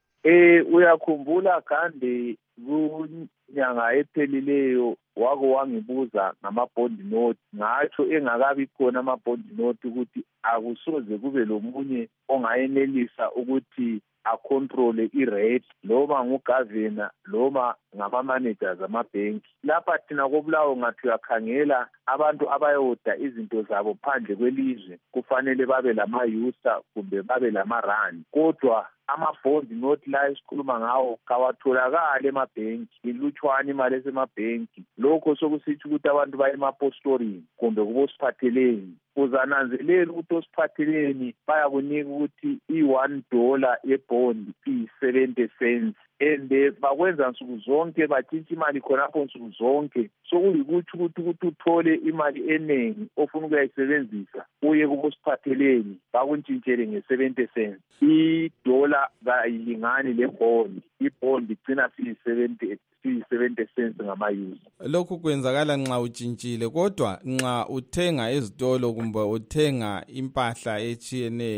Uyakhumbula kandi kunyanga ephelileyo wako wangibuza ngama-bond note, ngatsho engakabi khona ama-bond note ukuthi akusoze kube lomunye ongayenelisa ukuthi acontrole i-rate loba ngugavana loba ngama-managers amabhenki. Lapha thina kobulawo ngathi uyakhangela abantu abayoda izinto zabo phandle kwelizwe kufanele babe lama-yusa kumbe babe lama-rani, kodwa amabhondi not la esikhuluma ngawo kawatholakali emabhenki, ilutshwane imali esemabhenki. lokho sokusitsho ukuthi abantu baye emapostoreni kumbe kubosiphatheleni. Uzananzelela ukuthi osiphatheleni bayakunika ukuthi $1 yebhondi iyi-70 cents, and bakwenza nsuku zonke, batshintsha imali khonapho nsuku zonke. Sokuyikuthi ukuthi uthole imali eningi ofuna ukuyayisebenzisa uye kubosiphatheleni bakuntshintshele nge-70 cents. $1 kayilingani lebhondi, ibhondi igcina siyi-70 cents ngama-yusa. Lokhu kwenzakala nxa utshintshile, kodwa nxa uthenga ezitolo kumbe uthenga impahla etshiyeneyo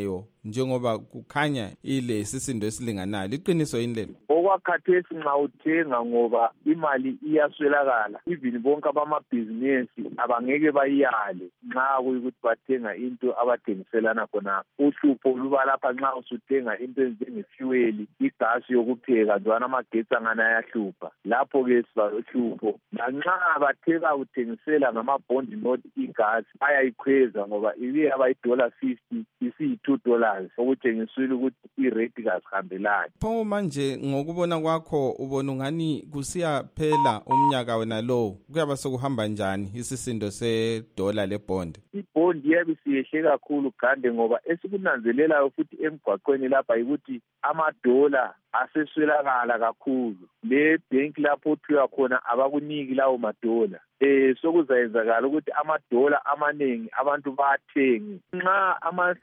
njengoba kukhanya ile sisindo esilinganayo. Liqiniso yini lelo? Okwakhathesi nxa uthenga ngoba imali iyaswelakala, even bonke abamabhizinesi abangeke bayiyale nxa kuyikuthi bathenga into abathengiselana khona. Uhlupho luba lapha nxa usuthenga into enjengefuel, igasi yokupheka, njalo amagetsi angana ayahlupha. Lapho-ke sibahlupho. Lanxa bathe bakuthengisela ngama-bond note igasi ayayikhweza ngoba ibe yaba $50 isiyi$2, okutshengisile ukuthi irate kasihambelani. Pho manje ngokubona kwakho ubona ungani kusiyaphela umnyaka wena lo, kuyaba sokuhamba njani isisindo $1 lebond? Ibond iyabe siyehle kakhulu Gande, ngoba esikunanzelelayo futhi emgwaqweni lapha yikuthi $1 aseswelakala kakhulu. Le bank lapho othiwa khona abakuniki lawo $. Sokuzayenzakala ukuthi $1 amaningi abantu bathengi. Nxa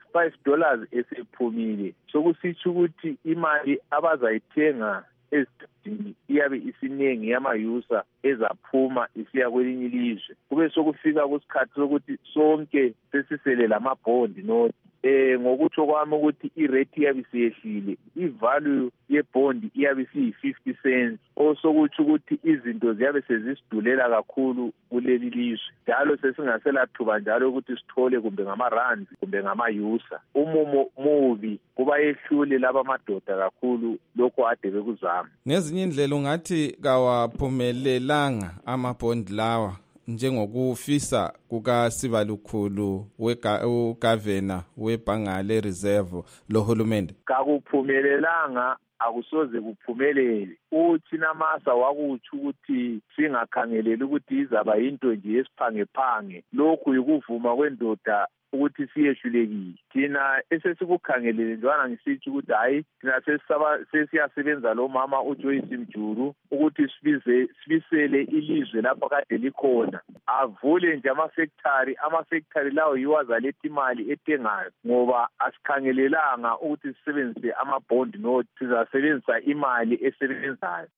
$5 esephumile, sokusitsho ukuthi imali abazayithenga ezidini iyabe isinengi yamayusa ezaphuma isiya kwelinye ilizwe. Kube sokufika kusikhathi sokuthi sonke sesisele lamabhondi note. Ngokutsho kwami ukuthi irate iyabe siyehlile, ivalue yebond iyabe siyi-50 cents, osokutsho ukuthi izinto ziyabe sezisidulela kakhulu kuleli lizwe, njalo sesingaselathuba njalo ukuthi sithole kumbe ngama-rands kumbe ngamayusa. Umumo mubi kuba yehlule laba madoda kakhulu lokho ade bekuzama. Ngezinye indlela ungathi kawaphumelelanga amabond lawa njengokufisa kukaSibalukhulu ugavana webhanga le-reserve lohulumende. Kakuphumelelanga, akusoze kuphumelele. Uthi namasa wakutsho ukuthi singakhangeleli ukuthi izaba yinto nje esiphangephange. Lokhu yikuvuma kwendoda ukuthi siyehlulekile. Thina esesikukhangelele njwana ngisitsho ukuthi hayi thina sesiyasebenza lo mama uJoyce Mjuru ukuthi sibisele ilizwe lapho kade likhona, avule nje amafactory lawo yiwo azaletha imali etengayo, ngoba asikhangelelanga ukuthi sisebenzise amabond note, sizasebenzisa imali esebenzayo.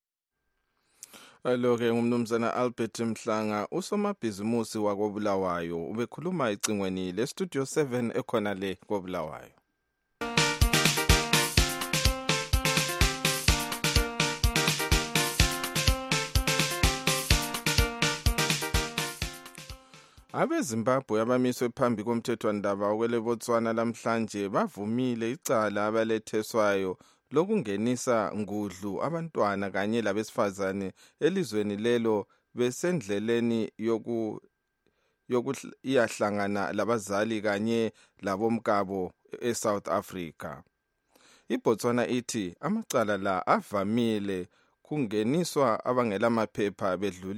Lo-ke ngumnumzana Albert Mhlanga, usomabhizimusi wakoBulawayo, ubekhuluma ecingweni leStudio 7 ekhona le koBulawayo. AbeZimbabwe abamiswe phambi komthethwandaba okwele Botswana lamhlanje bavumile icala abaletheswayo lokungenisa ngudlu abantwana kanye labesifazane elizweni lelo besendleleni iyahlangana labazali kanye labomkabo eSouth Africa. IBotswana ithi amacala la avamile kungeniswa abangelamaphepha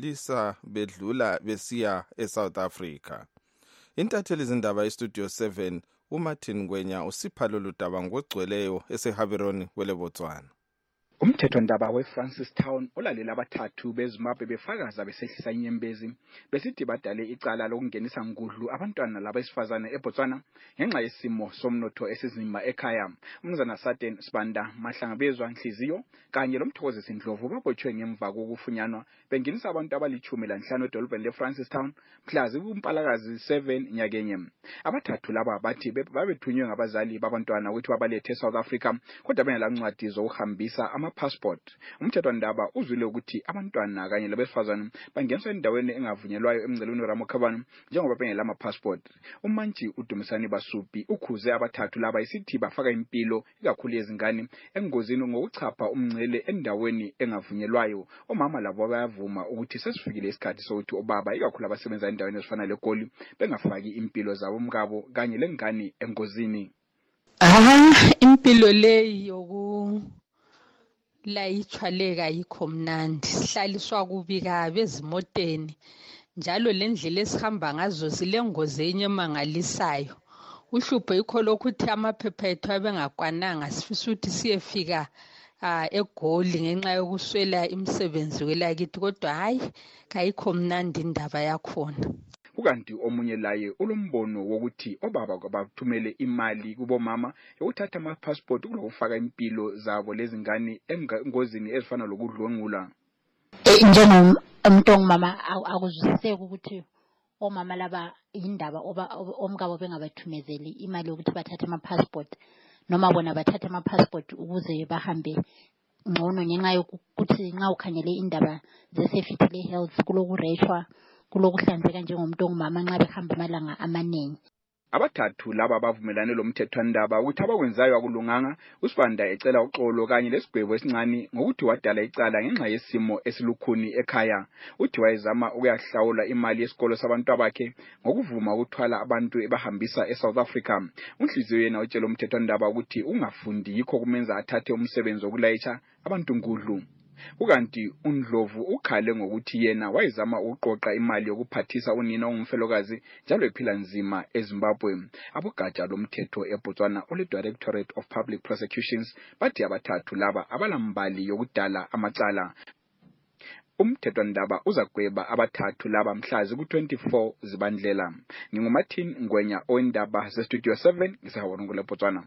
bedlula besiya eSouth Africa. Intatheli zindaba iStudio 7 uMartin Ngwenya usipha lolu daba ngogcweleyo eseHaberoni kwele Botswana. Umthethwandaba weFrancistown olalela abathathu beZimbabwe befakaza besehlisa inyembezi besithi badale icala lokungenisa ngudlu abantwana labesifazane eBotswana ngenxa yesimo somnotho esizima ekhaya. Umnumzana Saten Sibanda Mahlangabezwa Nhliziyo kanye loMthokozisi Ndlovu babotshwe ngemva kokufunyanwa bengenisa abantu abali-15 edolobheni leFrancistown mhla kuMpalakazi 7 nyakenye. Abathathu laba bathi babethunywe ngabazali babantwana ukuthi babalethe eSouth Africa kodwa bengelancwadi zokuhambisa passport. Umthethwandaba uzwile ukuthi abantwana kanye labesifazane bangeniswa endaweni engavunyelwayo emngcelweni Ramokhabani njengoba bengela passport. Umantshi uDumisani Basupi ukhuze abathathu laba isithi bafaka impilo ikakhulu yezingane engozini ngokuchapha umngcele endaweni engavunyelwayo. Omama labo bayavuma ukuthi sesifikile isikhathi sokuthi obaba ikakhulu abasebenza endaweni ezifana leGoli bengafaki impilo zabo umkabo kanye lengane engozini. Impilo leyo layithwaleka yikho mnandi, sihlaliswa kubi kabi ezimoteni, njalo lendlela esihamba ngazo zilengozi enye emangalisayo. Uhlupho yikho lokuthi amaphepha ethu abengakwananga sifisa ukuthi siyefika eGoli ngenxa yokuswela imisebenzi kwelakithi, kodwa hayi kayikho mnandi indaba yakhona. Kukanti omunye laye ulombono wokuthi obaba bathumele imali kubomama yokuthatha ama-passport kulokufaka impilo zabo lezingane engozini ezifana lokudlwengula. Njengomuntu ongumama akuzwisiseki ukuthi omama laba indaba omkabo bengabathumezeli imali yokuthi bathathe ama-passport noma bona bathathe ama-passport ukuze bahambe ngcono ngenxa yokuthi nxa ukhangele indaba ze-safety le-health kulokureshwa kulokuhlanzeka njengomuntu ongumama nxa behamba amalanga amaningi. Abathathu laba bavumelane lo mthethwandaba ukuthi abakwenzayo akulunganga. uSibanda ecela uxolo kanye lesigwebo esincane ngokuthi wadala icala ngenxa yesimo esilukhuni ekhaya. Uthi wayezama ukuyahlawula imali yesikolo sabantu bakhe ngokuvuma ukuthwala abantu ebahambisa eSouth Africa. Unhliziyo yena utshela umthethwandaba ukuthi ungafundi yikho kumenza athathe umsebenzi wokulayitsha abantu ngudlu. Ukanti uNdlovu ukhale ngokuthi yena wayezama ukuqoqa imali yokuphathisa unina ongumfelokazi njalo ephila nzima eZimbabwe. Abogatsha lomthetho eBotswana ole-Directorate of Public Prosecutions bathi abathathu laba abalambali yokudala amacala. Umthethwandaba uzagweba abathathu laba mhlazi ku-24 Zibandlela. NginguMartin Ngwenya oindaba ze-Studio 7 ngisahawonongole eBotswana.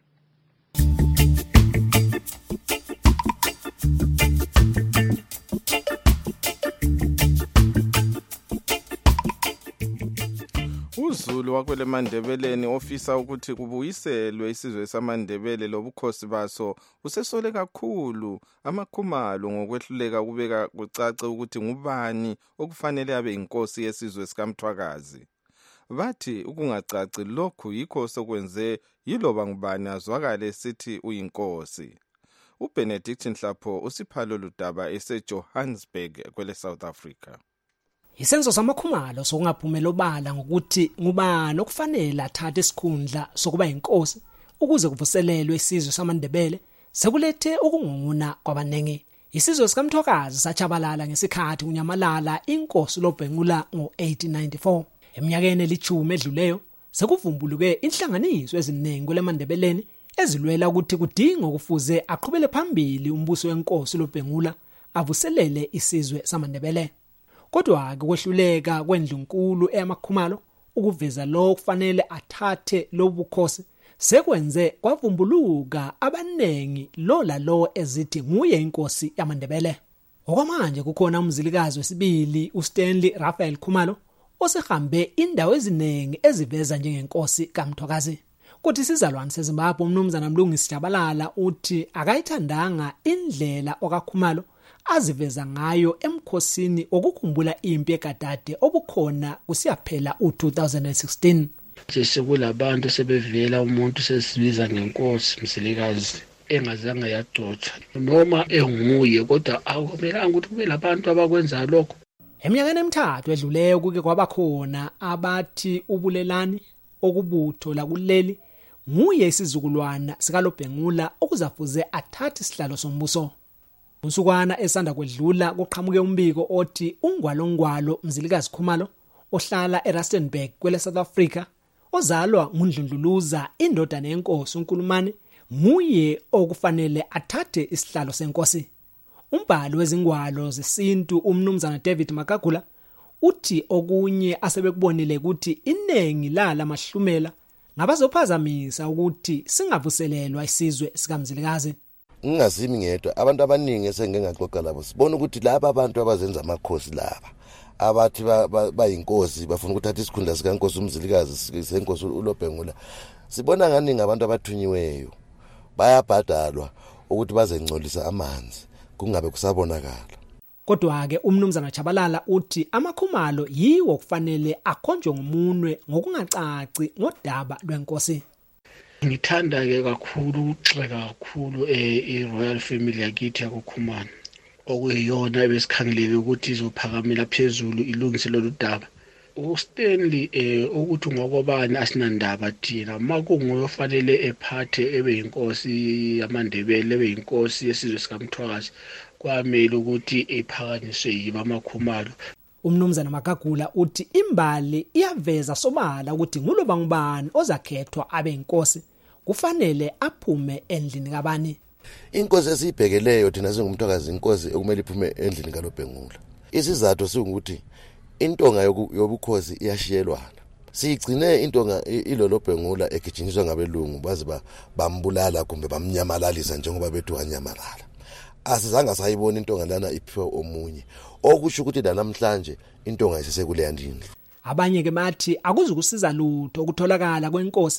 uZulu wakwele Mandebeleni ofisa ukuthi kubuyiselwe isizwe samaNdebele lobukhosi baso usesole kakhulu amakhumalo ngokwehluleka kubeka kucace ukuthi ngubani okufanele abe inkosi yesizwe sikaMthwakazi. Bathi ukungacaci lokhu yikho sokwenze yiloba ngubani azwakale sithi uyinkosi. uBenedict Nhlapho usiphalo ludaba eseJohannesburg kwele South Africa. Isenzo samakhumalo sokungaphumela obala ngokuthi ngubani okufanele athathe isikhundla sokuba inkosi ukuze kuvuselelwe isizwe samaNdebele sekulethe ukungunguna kwabanengi. Isizwe sikaMthwakazi sachabalala ngesikhathi kunyamalala inkosi loBhengula ngo-1894. Eminyakeni elithumi edluleyo sekuvumbuluke inhlanganiso eziningi kweleMandebeleni ezilwela ukuthi kudinga ukufuze aqhubele phambili umbuso wenkosi loBhengula avuselele isizwe samaNdebele. Kodwa kwehluleka kwendlunkulu eyamakhumalo ukuveza lo kufanele athathe lobukhosi sekwenze kwavumbuluka abanengi lo ezithi nguye inkosi yamaNdebele. Okwamanje kukhona umzilikazi wesibili uStanley Raphael Khumalo osehambe indawo eziningi eziveza njengenkosi kaMthwakazi. Kuthi sizalwane seZimbabwe umnumzana Mlungisi Jabalala uthi akayithandanga indlela okaKhumalo aziveza ngayo emkhosini okukhumbula impi egadade obukhona kusiyaphela u-2016. Sekulabantu sebevela umuntu sesibiza ngenkosi mzilikazi engazange yagcotshwa noma enguye kodwa akumelanga ukuthi kube labantu abakwenza lokho. Eminyakeni emithathu edluleyo kuke kwabakhona abathi ubulelani okubutho la kuleli nguye isizukulwana sikaLobhengula okuzafuze athathe isihlalo sombuso. Unsukwana esanda kwedlula kuqhamuke umbiko othi ungwalongwalo mzilikazi Khumalo ohlala eRustenburg kwele South Africa ozalwa nguNdlundluluza indodana yenkosi uNkulumane nguye okufanele athathe isihlalo senkosi. Umbhali wezingwalo zesintu umnumzana David Makagula uthi okunye asebekubonile ukuthi inengi lala mahlumela ngabazophazamisa ukuthi singavuselelwa isizwe sikamzilikazi. Ngingazimi ngedwa abantu abaningi esengengaxoxa labo sibona ukuthi laba abantu abazenza amakhosi laba abathi bayinkosi bafuna ukuthatha isikhundla sikankosi umzilikazi senkosi uLobhengula sibona ngani ngabantu abathunyiweyo bayabhadalwa ukuthi bazengcolisa amanzi kungabe kusabonakala. Kodwa ke umnumzana Jabalala uthi amakhumalo yiwo kufanele akhonjwe ngumunwe ngokungacaci ngodaba lwenkosi. Ngithanda ke kakhulu ukugxeka kakhulu iRoyal Family yakithi yakoKhumalo okuyiyona ebesikhangeleke ukuthi izophakamela phezulu ilungise lolu daba. uStanley ukuthi ngokobani asinandaba thina makunguye ofanele ephathe ebe inkosi yamaNdebele ebe inkosi yesizwe sikaMthwakazi kwamele ukuthi ephakanyiswe yiba amakhumalo. Umnumzana Makagula uthi imbali iyaveza sobala ukuthi nguloba ngubani ozakhethwa abe inkosi kufanele aphume endlini kabani. Inkosi esibhekeleyo thina singumthwakazi inkosi ekumele iphume endlini kaLobhengula. Isizathu singukuthi intonga yobukhosi iyashiyelwana. Sigcine intonga iloLobhengula egijinyiswa ngabelungu baze bambulala kumbe bamnyamalaliza njengoba bethu wanyamalala. Asizange sayibona intonga lana iphiwa omunye. Okusho ukuthi namhlanje intonga isesekuleya ndini. Abanye ke bathi akuzukusiza lutho ukutholakala kwenkosi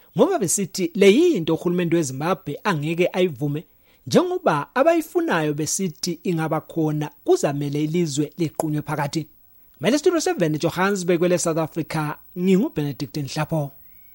ngoba besithi leyinto uhulumende weZimbabwe angeke ayivume njengoba abayifunayo besithi ingaba khona kuzamele ilizwe liqunywe phakathi. Mele Studio 7 Johannesburg kwele South Africa, nginguBenedict Nhlapho.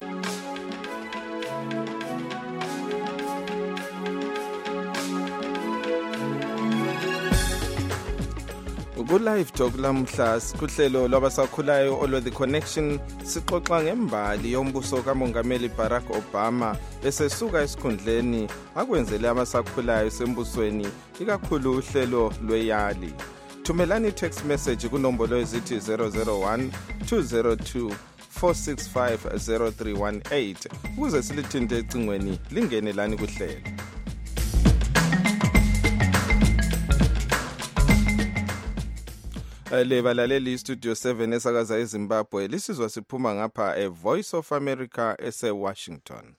Ku-Live Talk lamhla kuhlelo lwabasakhulayo olwe The Connection sixoxa ngembali yombuso kaMongameli Barack Obama esesuka esikhundleni akwenzele abasakhulayo sembusweni ikakhulu uhlelo lweyali. Thumelani text message kunombolo ezithi 001 202 465 0318 ukuze silithinte ecingweni lingene lani kuhlelo. Lebalaleli Studio 7 esakaza eZimbabwe lisizwa siphuma ngapha Voice of America ese-Washington.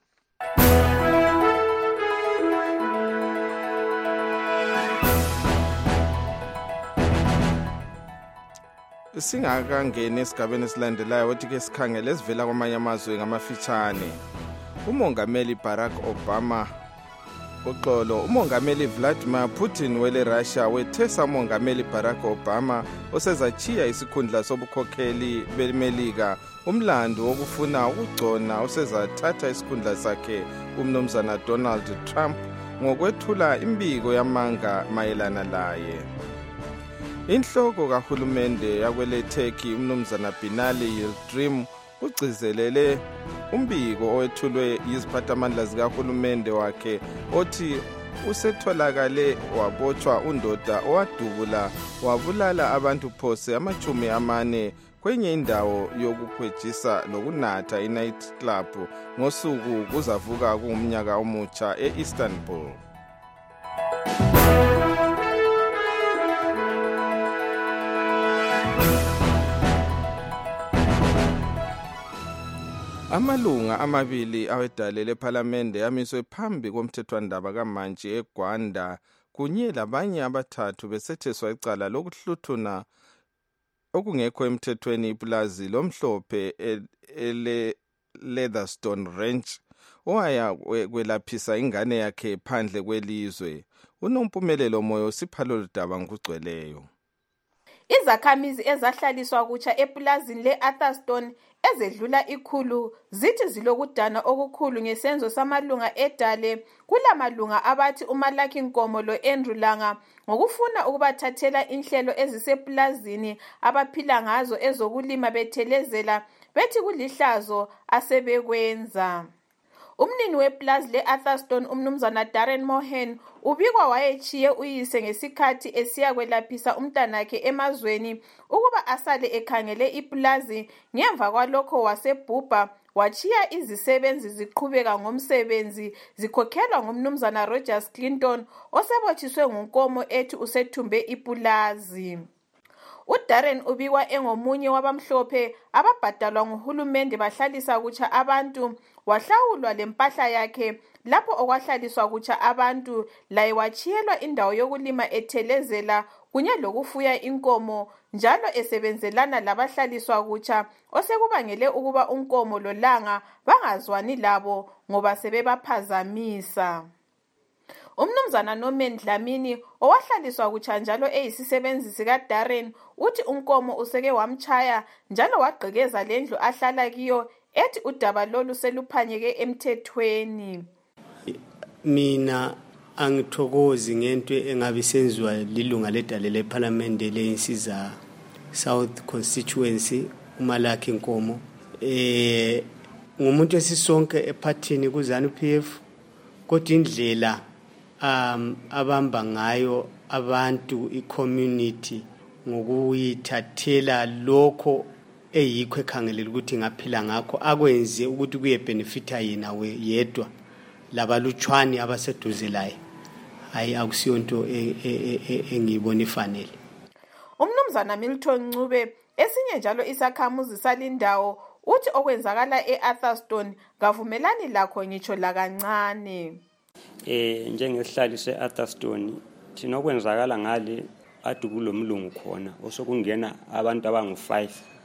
Singakangeni esigabeni esilandelayo othi ke sikhangele esivela kwamanye amazwe ngamafitshane. UMongameli Barack Obama uxolo uMongameli Vladimir Putin wele Russia wethesa uMongameli Barack Obama osezachiya isikhundla sobukhokheli beMelika umlando wokufuna ukugcona osezathatha isikhundla sakhe umnumzana Donald Trump ngokwethula imbiko yamanga mayelana laye. Inhloko kahulumende yakwele Turkey umnumzana Binali Yildirim ugcizelele umbiko owethulwe yiziphathamandla zikahulumende wakhe othi usetholakale wabotshwa undoda owadubula wabulala abantu phose 40 kwenye indawo yokukhwejisa lokunatha i-night club ngosuku kuzavuka kungumnyaka omutsha e-Istanbul. Amalunga amabili awedale lePhalamende yamiswe phambi komthethwandaba kaMantshi eGwanda kunye labanye abathathu besetheswa icala lokuhluthuna okungekho emthethweni ipulazi lomhlophe Leatherstone Ranch owaya kwelaphisa ingane yakhe phandle kwelizwe. Unompumelelo moyo siphalo daba ngugcweleyo. Izakhamizi ezahlaliswa kutsha epulazini le-Atherstone ezedlula ikhulu zithi zilokudana okukhulu ngesenzo samalunga edale kulamalunga abathi uMalaki Nkomo lo-Andrew Langa ngokufuna ukubathathela inhlelo ezisepulazini abaphila ngazo ezokulima bethelezela bethi kulihlazo asebekwenza. Umnini wepulazi le-Atherstone umnumzana Darren Mohan ubikwa wayechiye uyise ngesikhathi esiya kwelaphisa umntanakhe emazweni ukuba asale ekhangele ipulazi ngemva kwalokho wasebhubha wachiya izisebenzi ziqhubeka ngomsebenzi zikhokhelwa ngumnumzana Rogers Clinton osebotshiswe nguNkomo ethi usethumbe ipulazi. uDarren ubikwa engomunye wabamhlophe ababhadalwa nguhulumende bahlalisa kutsha abantu wahlawulwa lempahla yakhe lapho okwahlaliswa kutsha abantu laye wachiyelwa indawo yokulima ethelezela kunye lokufuya inkomo njalo esebenzelana labahlaliswa kutsha osekubangele ukuba uNkomo loLanga bangazwani labo ngoba sebebaphazamisa. Umnumzana Norman Dlamini owahlaliswa kutsha njalo eyisisebenzi sikaDarren uthi uNkomo useke wamchaya njalo wagqekeza lendlu ahlala kiyo ethi udaba lolu seluphanyeke emthethweni. Mina angithokozi ngento engabe senziwa lilunga ledale lePhalamende leinsiza South Constituency uMalaki Nkomo. Ngumuntu esisonke ephathini kuZANU PF kodwa indlela abamba ngayo abantu i-community ngokuyithathela lokho eyikho ekhangelela ukuthi ngaphila ngakho akwenze ukuthi kuye benefita yena yedwa labalutshwani abaseduze laye. Hayi akusiyonto engiyibona ifanele. Umnumzana Milton Ncube esinye njalo isakhamuzi salindawo uthi okwenzakala eAtherstone ngavumelani lakho ngitsho la kancane. Njengesihlali seAtherstone thina okwenzakala ngale ade kulomlungu khona osokungena abantu abangu5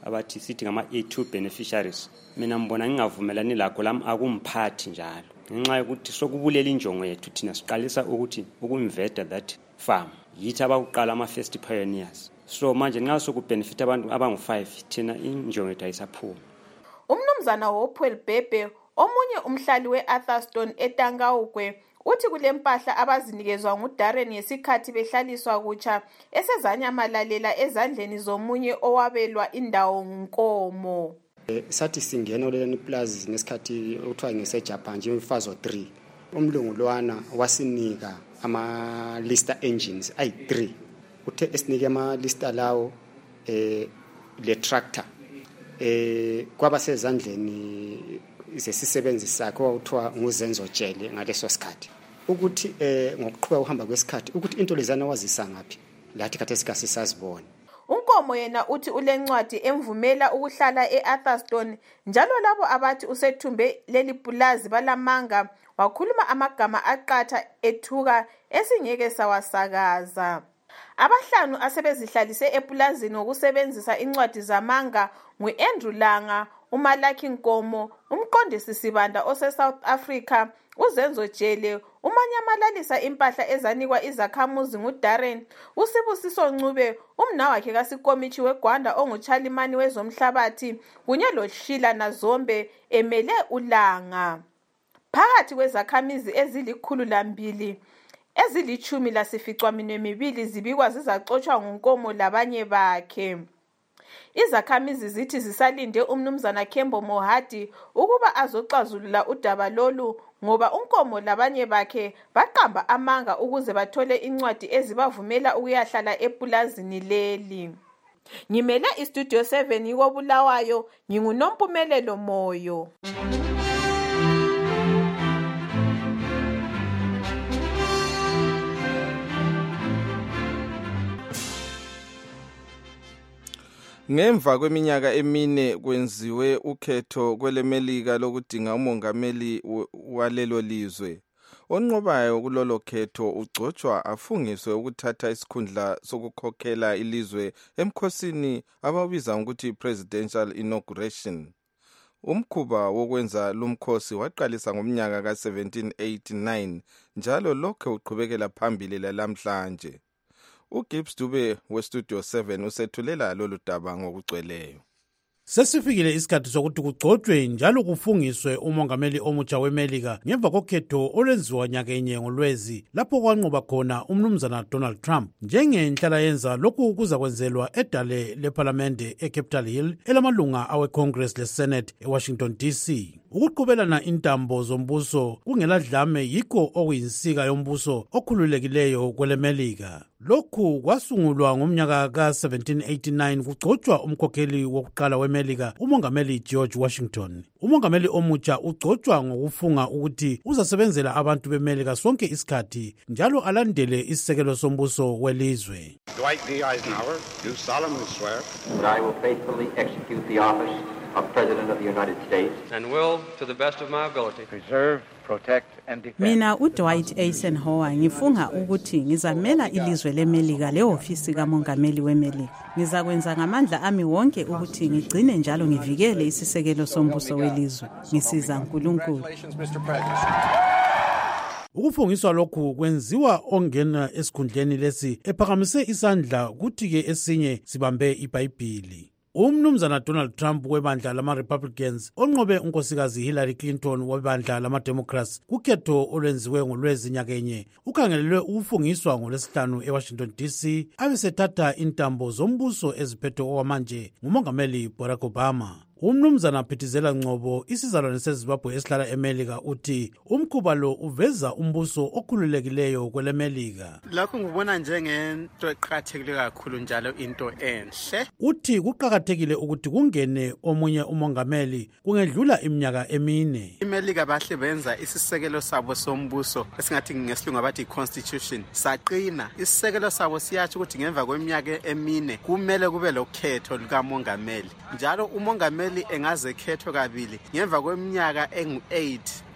abathi sithi ngama-A2 beneficiaries. Mina mbona ngingavumelani lakho lami akumphathi njalo. Ngenxa yokuthi sokubulela injongo yethu thina siqalisa ukuthi uku-investa that farm. Yithi abakuqala ama-first pioneers. So manje nxa sokubenefita abantu abangu-5 thina injongo yethu ayisaphumi. Umnumzana Hopewell Bhebhe omunye umhlali we-Atherstone eTankawugwe uthi kule mpahla abazinikezwa nguDarren ngesikhathi behlaliswa kutsha esezanyamalalela ezandleni zomunye owabelwa indawo nguNkomo. Sathi singena lelani plaza ngesikhathi okuthiwa ngeseJapan nje imfazo 3. Umlungu lwana wasinika ama-lister engines ayi-3. Uthe esinike ama-lister lawo le tractor kwaba sezandleni zesisebenzi sakhe okuthiwa nguZenzo Jele ngaleso sikhathi ukuthi ngokuqhubeka uhamba kwesikhathi ukuthi into lezana wazisa ngaphi lathi kade sikasisazibona. uNkomo yena uthi ulencwadi emvumela ukuhlala eAtherstone njalo labo abathi usethumbe leli pulazi balamanga wakhuluma amagama aqatha ethuka esingeke sawasakaza. Abahlanu asebezihlalise epulazini ngokusebenzisa incwadi zamanga ngu-Andrew Langa, uMalaki Nkomo, umqondisi sibanda ose-South Africa, uZenzo Jele, umanyamalalisa impahla ezanikwa izakhamuzi nguDarren, uSibusiso Ncube, umnawakhe kaSikomithi weGwanda onguChalimani wezomhlabathi, kunye loShila Nazombe emele uLanga. Phakathi kwezakhamizi ezili-102 ezili-12 zibikwa zizacotshwa nguNkomo labanye bakhe. Izakhamizi zithi zisalinde umnumzana Kembo Mohadi ukuba azoxazulula udaba lolu ngoba uNkomo labanye bakhe baqamba amanga ukuze bathole incwadi ezibavumela ukuyahlala epulazini leli. Ngimele iStudio 7 yikoBulawayo, nginguNompumelelo Moyo. Ngemva kweminyaka emine kwenziwe ukhetho kwelemelika lokudinga umongameli walelo lizwe. Onqobayo kulolo khetho ugcotshwa afungiswe ukuthatha isikhundla sokukhokhela ilizwe emkhosini abawiza ukuthi presidential inauguration. Umkhuba wokwenza lumkhosi waqalisa ngomnyaka ka-1789 njalo lokho uqhubekela phambili lalamhlanje. uGibbs Dube weStudio 7 usethulela lolu daba ngokugcweleyo. Sesifikile isikhathi sokuthi kugcotshwe njalo kufungiswe umongameli omutsha weMelika ngemva kokhetho olwenziwa nyakenye ngoLwezi lapho kwanqoba khona umnumzana Donald Trump njengenhlala yenza lokhu kuzakwenzelwa edale leParlamente eCapitol Hill elamalunga aweCongress leSenate eWashington DC. Ukuqhubelana intambo zombuso kungeladlame yikho okuyinsika yombuso okhululekileyo kweleMelika. Lokhu kwasungulwa ngomnyaka ka-1789 kugcotshwa umkhokheli wokuqala weMelika, umongameli George Washington. Umongameli omutsha ugcotshwa ngokufunga ukuthi uzasebenzela abantu beMelika sonke isikhathi njalo alandele isisekelo sombuso welizwe. Dwight D. Eisenhower, do solemnly swear that I will faithfully execute the office of President of the United States and will, to the best of my ability, preserve, protect and defend. Mina uDwight Eisenhower ngifunga ukuthi ngizamela ilizwe leMelika leofisi kamongameli weMelika. Ngizakwenza ngamandla ami wonke ukuthi ngigcine njalo ngivikele isisekelo sombuso welizwe. Ngisiza uNkulunkulu. Ukufungiswa lokhu kwenziwa ongena esikhundleni lesi ephakamise isandla kuthi ke esinye sibambe iBhayibhili. Umnumzana Donald Trump webandla lama-Republicans onqobe unkosikazi Hillary Clinton webandla lama-Democrats kukhetho olwenziwe ngoLwezi nyakenye ukhangelelwe ukufungiswa ngoLwesihlanu eWashington DC abesethatha intambo zombuso eziphethwe okwamanje ngumongameli Barack Obama. Umnumzana Phithizela Ngcobo isizalwane seZimbabwe esihlala eMelika uthi umkhuba lo uveza umbuso okhululekileyo kweleMelika. Lokho ngibona njengento eqhakathekile kakhulu njalo into enhle. Uthi kuqhakathekile ukuthi kungene omunye umongameli kungedlula iminyaka emine. iMelika bahle benza isisekelo sabo sombuso esingathi ngesilungu abathi constitution saqina. Isisekelo sabo siyatsho ukuthi ngemva kweminyaka emine kumele kube lokhetho lukamongameli. Njalo umongameli engaze khetho kabili ngemva kweminyaka engu-8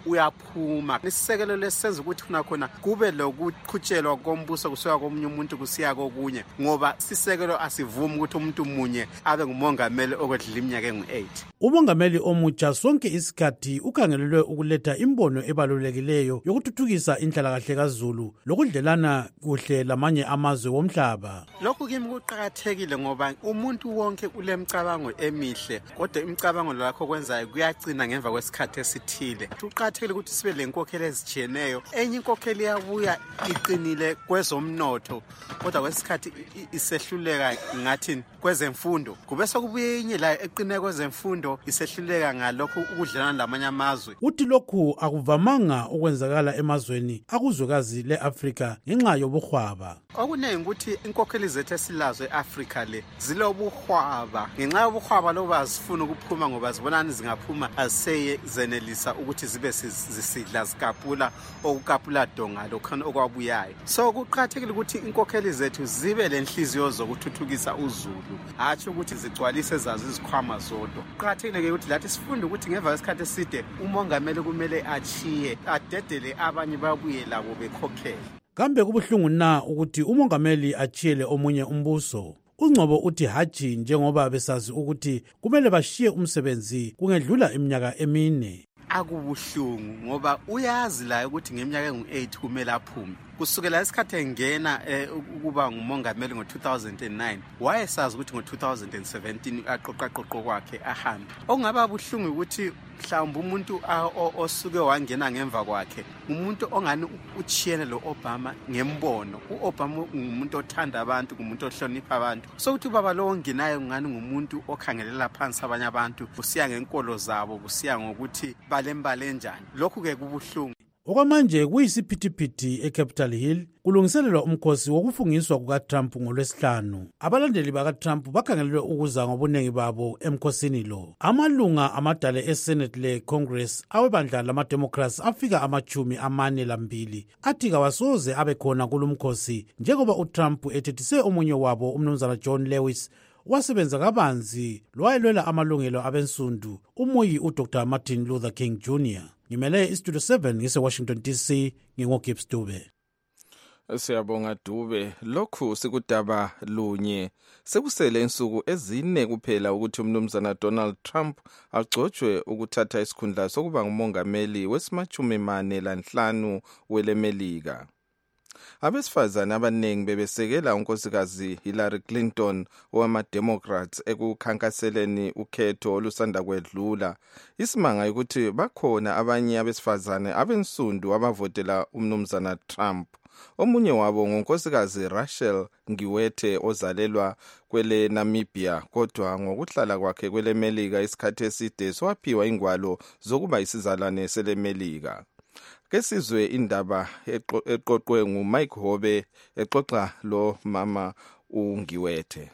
uyaphuma. Isisekelo lesenza ukuthi khona kube lokuqhutshelwa kombuso kusuka komunye umuntu kusiya kokunye, ngoba sisekelo asivumi ukuthi umuntu munye abe ngumongameli okwedlula iminyaka engu-8. Umongameli omutsha sonke isikhathi ukhangelelwe ukuletha imbono ebalulekileyo yokuthuthukisa inhlalakahle kaZulu lokudlelana kuhle lamanye amazwe womhlaba. Lokhu kimi kuqakathekile ngoba umuntu wonke ulemcabango emihle, kodwa imicabango lakho kwenzayo kuyagcina ngemva kwesikhathi esithile. Kuqakathekile ukuthi sibe lenkokheli ezijiyeneyo. Enye inkokheli iyabuya iqinile kwezomnotho, kodwa kwesikhathi isehluleka ngathi kwezemfundo. Kube sokubuye enye la eqine kwezemfundo isehluleka ngalokho ukudlelana lamanye amazwe. Uthi lokhu akuvamanga ukwenzakala emazweni akuzwekazi leAfrika ngenxa yobuhwaba. Okuningi ukuthi inkokheli zethu esilazo eAfrika le zilobuhwaba. Ngenxa yobuhwaba lobu azifuna ukuphuma ngoba zibonani zingaphuma aziseye zenelisa ukuthi zibe zisidla zikapula okukapula donga lokhona okwabuyayo. So kuqakathekile ukuthi inkokheli zethu zibe lenhliziyo zokuthuthukisa uZulu, hathi ukuthi zigcwalise zazi izikhwama zodwa. Kuqakathekile ukuthi lathi sifunde ukuthi ngemva kwesikhathi eside umongameli kumele achiye adedele abanye babuye labo bekhokhela. Kambe kubuhlungu na ukuthi umongameli achiyele omunye umbuso? UNgcobo uthi haji, njengoba besazi ukuthi kumele bashiye umsebenzi kungedlula iminyaka 4. Akubuhlungu ngoba uyazi la ukuthi ngeminyaka engu-8 kumele aphume. Kusukela isikhathi engena ukuba ngumongameli ngo-2009 wayesazi ukuthi ngo-2017 aqoqaqoqo kwakhe ahambe. Okungaba buhlungu ukuthi mhlawumbe umuntu osuke wangena ngemva kwakhe umuntu ongani uchiyene lo Obama ngembono. uObama ngumuntu othanda abantu, ngumuntu ohlonipha abantu. So ukuthi baba lo ongenayo ngani ngumuntu okhangelela phansi abanye abantu, kusiya ngenkolo zabo, kusiya ngokuthi balembale njani. Lokhu ke kubuhlungu. Okwamanje kuyisiphithiphithi eCapitol Hill kulungiselelwa umkhosi wokufungiswa kukaTrump ngoLwesihlanu. Abalandeli bakaTrump bakhangelelwe ukuza ngobunengi babo emkhosini lo. Amalunga amadala eSenate leCongress awebandla lamaDemocrats afika 42 athi kawasoze abe khona kulumkhosi njengoba uTrump ethethise omunye wabo umnumzana John Lewis wasebenza kabanzi lwayelwela amalungelo abensundu, umuyi uDr. Martin Luther King Jr. Ngimele iStudio 7 ngise-Washington DC, ngingoGibbs Dube. Siyabonga Dube. Lokhu sikudaba lunye. Sekusele insuku ezine kuphela ukuthi umnumzana Donald Trump agcotshwe ukuthatha isikhundla sokuba ngumongameli wesi-45 welemelika. Abesifazane abaningi bebesekela unkosikazi Hillary Clinton owama-Democrats ekukhankaseleni ukhetho olusanda kwedlula. Isimanga ukuthi bakhona abanye abesifazane abensundu abavotela umnumzana Trump. Omunye wabo ngunkosikazi Rachel Ngiwete ozalelwa kwele Namibia, kodwa ngokuhlala kwakhe kwele Melika isikhathi eside swaphiwa ingwalo zokuba isizalwane selemelika. Kesizwe indaba eqoqwe nguMike Hobe exoxa lo mama uNgiwete.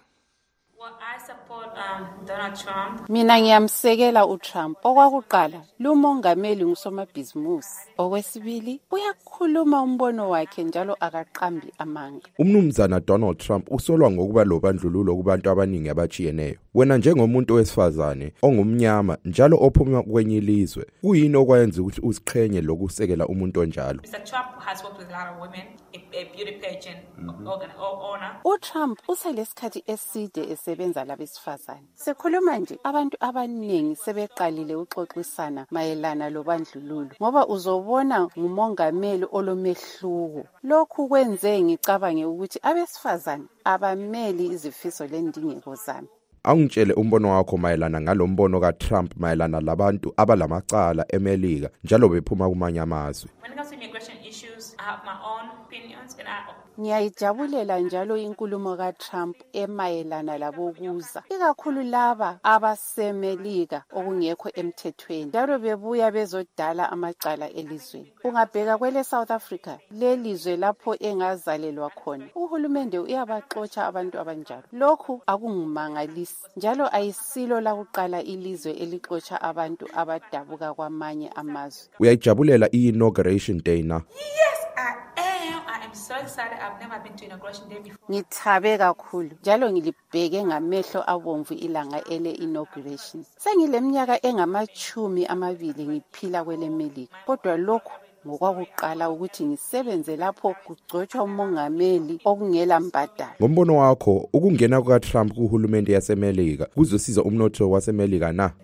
Mina ngiyamsekela uTrump. Okwakuqala, lumongameli ngusomabhizimusi. Okwesibili, uyakhuluma umbono wakhe njalo akaqambi amanga. Umnumzana Donald Trump usolwa ngokuba lobandlululo kubantu abaningi abachiyeneyo. Wena njengomuntu wesifazane ongumnyama njalo ophuma kwenye ilizwe, kuyini okwayenza ukuthi usiqhenye lokusekela umuntu onjalo? Mr. Trump has worked with a lot of women, a beauty pageant owner. uTrump uselesikhathi eside esebenza labesifazane. Sikhuluma nje abantu abaningi sebeqalile uxoxisana mayelana lobandlululo ngoba uzobona ngumongameli olomehluko. Lokhu kwenze ngicabange ukuthi abesifazane abameli izifiso lendingeko zami. Angitshele umbono wakho mayelana ngalombono kaTrump mayelana labantu abalamacala eMelika njalo bephuma kumanye amazwe. When it comes to immigration issues, I have my own opinions and Ngiyayijabulela njalo inkulumo kaTrump emayelana labokuza, ikakhulu laba abasemelika okungekho emthethweni njalo bebuya bezodala amacala elizweni. Ungabheka kwele South Africa, lelizwe lapho engazalelwa khona, uhulumende uyabaxotsha abantu abanjalo. Lokhu akungumangalisi njalo ayisilo lakuqala ilizwe elixotsha abantu abadabuka kwamanye amazwe. Uyayijabulela i-inauguration day na? Yes, I am. I am so so excited. I've never been to Inauguration Day before. Ngithabe kakhulu njalo ngilibheke ngamehlo abomvu ilanga ele inauguration. Sengileminyaka engama-20 ngiphila kwele Melika. Kodwa lokho ngokwakuqala ukuthi ngisebenze lapho kugcotshwa umongameli okungela mbadalo. Ngombono wakho ukungena kukaTrump kuhulumende yaseMelika kuzosiza umnotho waseMelika na?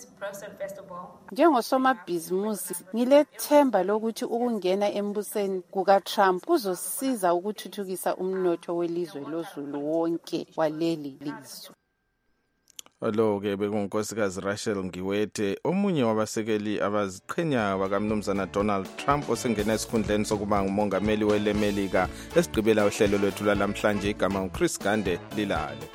Njengosomabhizimusi ngilethemba lokuthi ukungena embusweni kukaTrump kuzosiza ukuthuthukisa umnotho welizwe lozulu wonke waleli lizwe. Lo-ke bekunkosikazi Rachel Ngiwete, omunye wabasekeli abaziqhenyayo bakamnumzana Donald Trump osengena esikhundleni sokuba ngumongameli welemelika. Esigqibela uhlelo lwethu lwalamhlanje, igama uChris Gande lilale.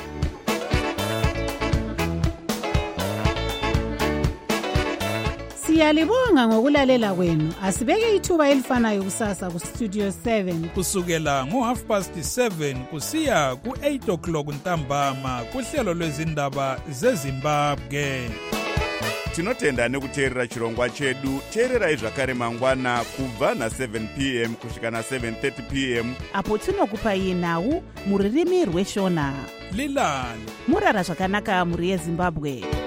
Siyalibonga ngokulalela kwenu. Asibeke ithuba elifanayo kusasa ku Studio 7 kusukela ngo7:30 kusiya ku8:00 ntambama kuhlelo lwezindaba zeZimbabwe. Tinotenda nekuteerera chirongwa chedu. Teererai zvakare mangwana kubva na7 p.m. kusvika na7:30 p.m. apo tinokupai nhau muririmi rweshona. Lilani murara zvakanaka muri yeZimbabwe.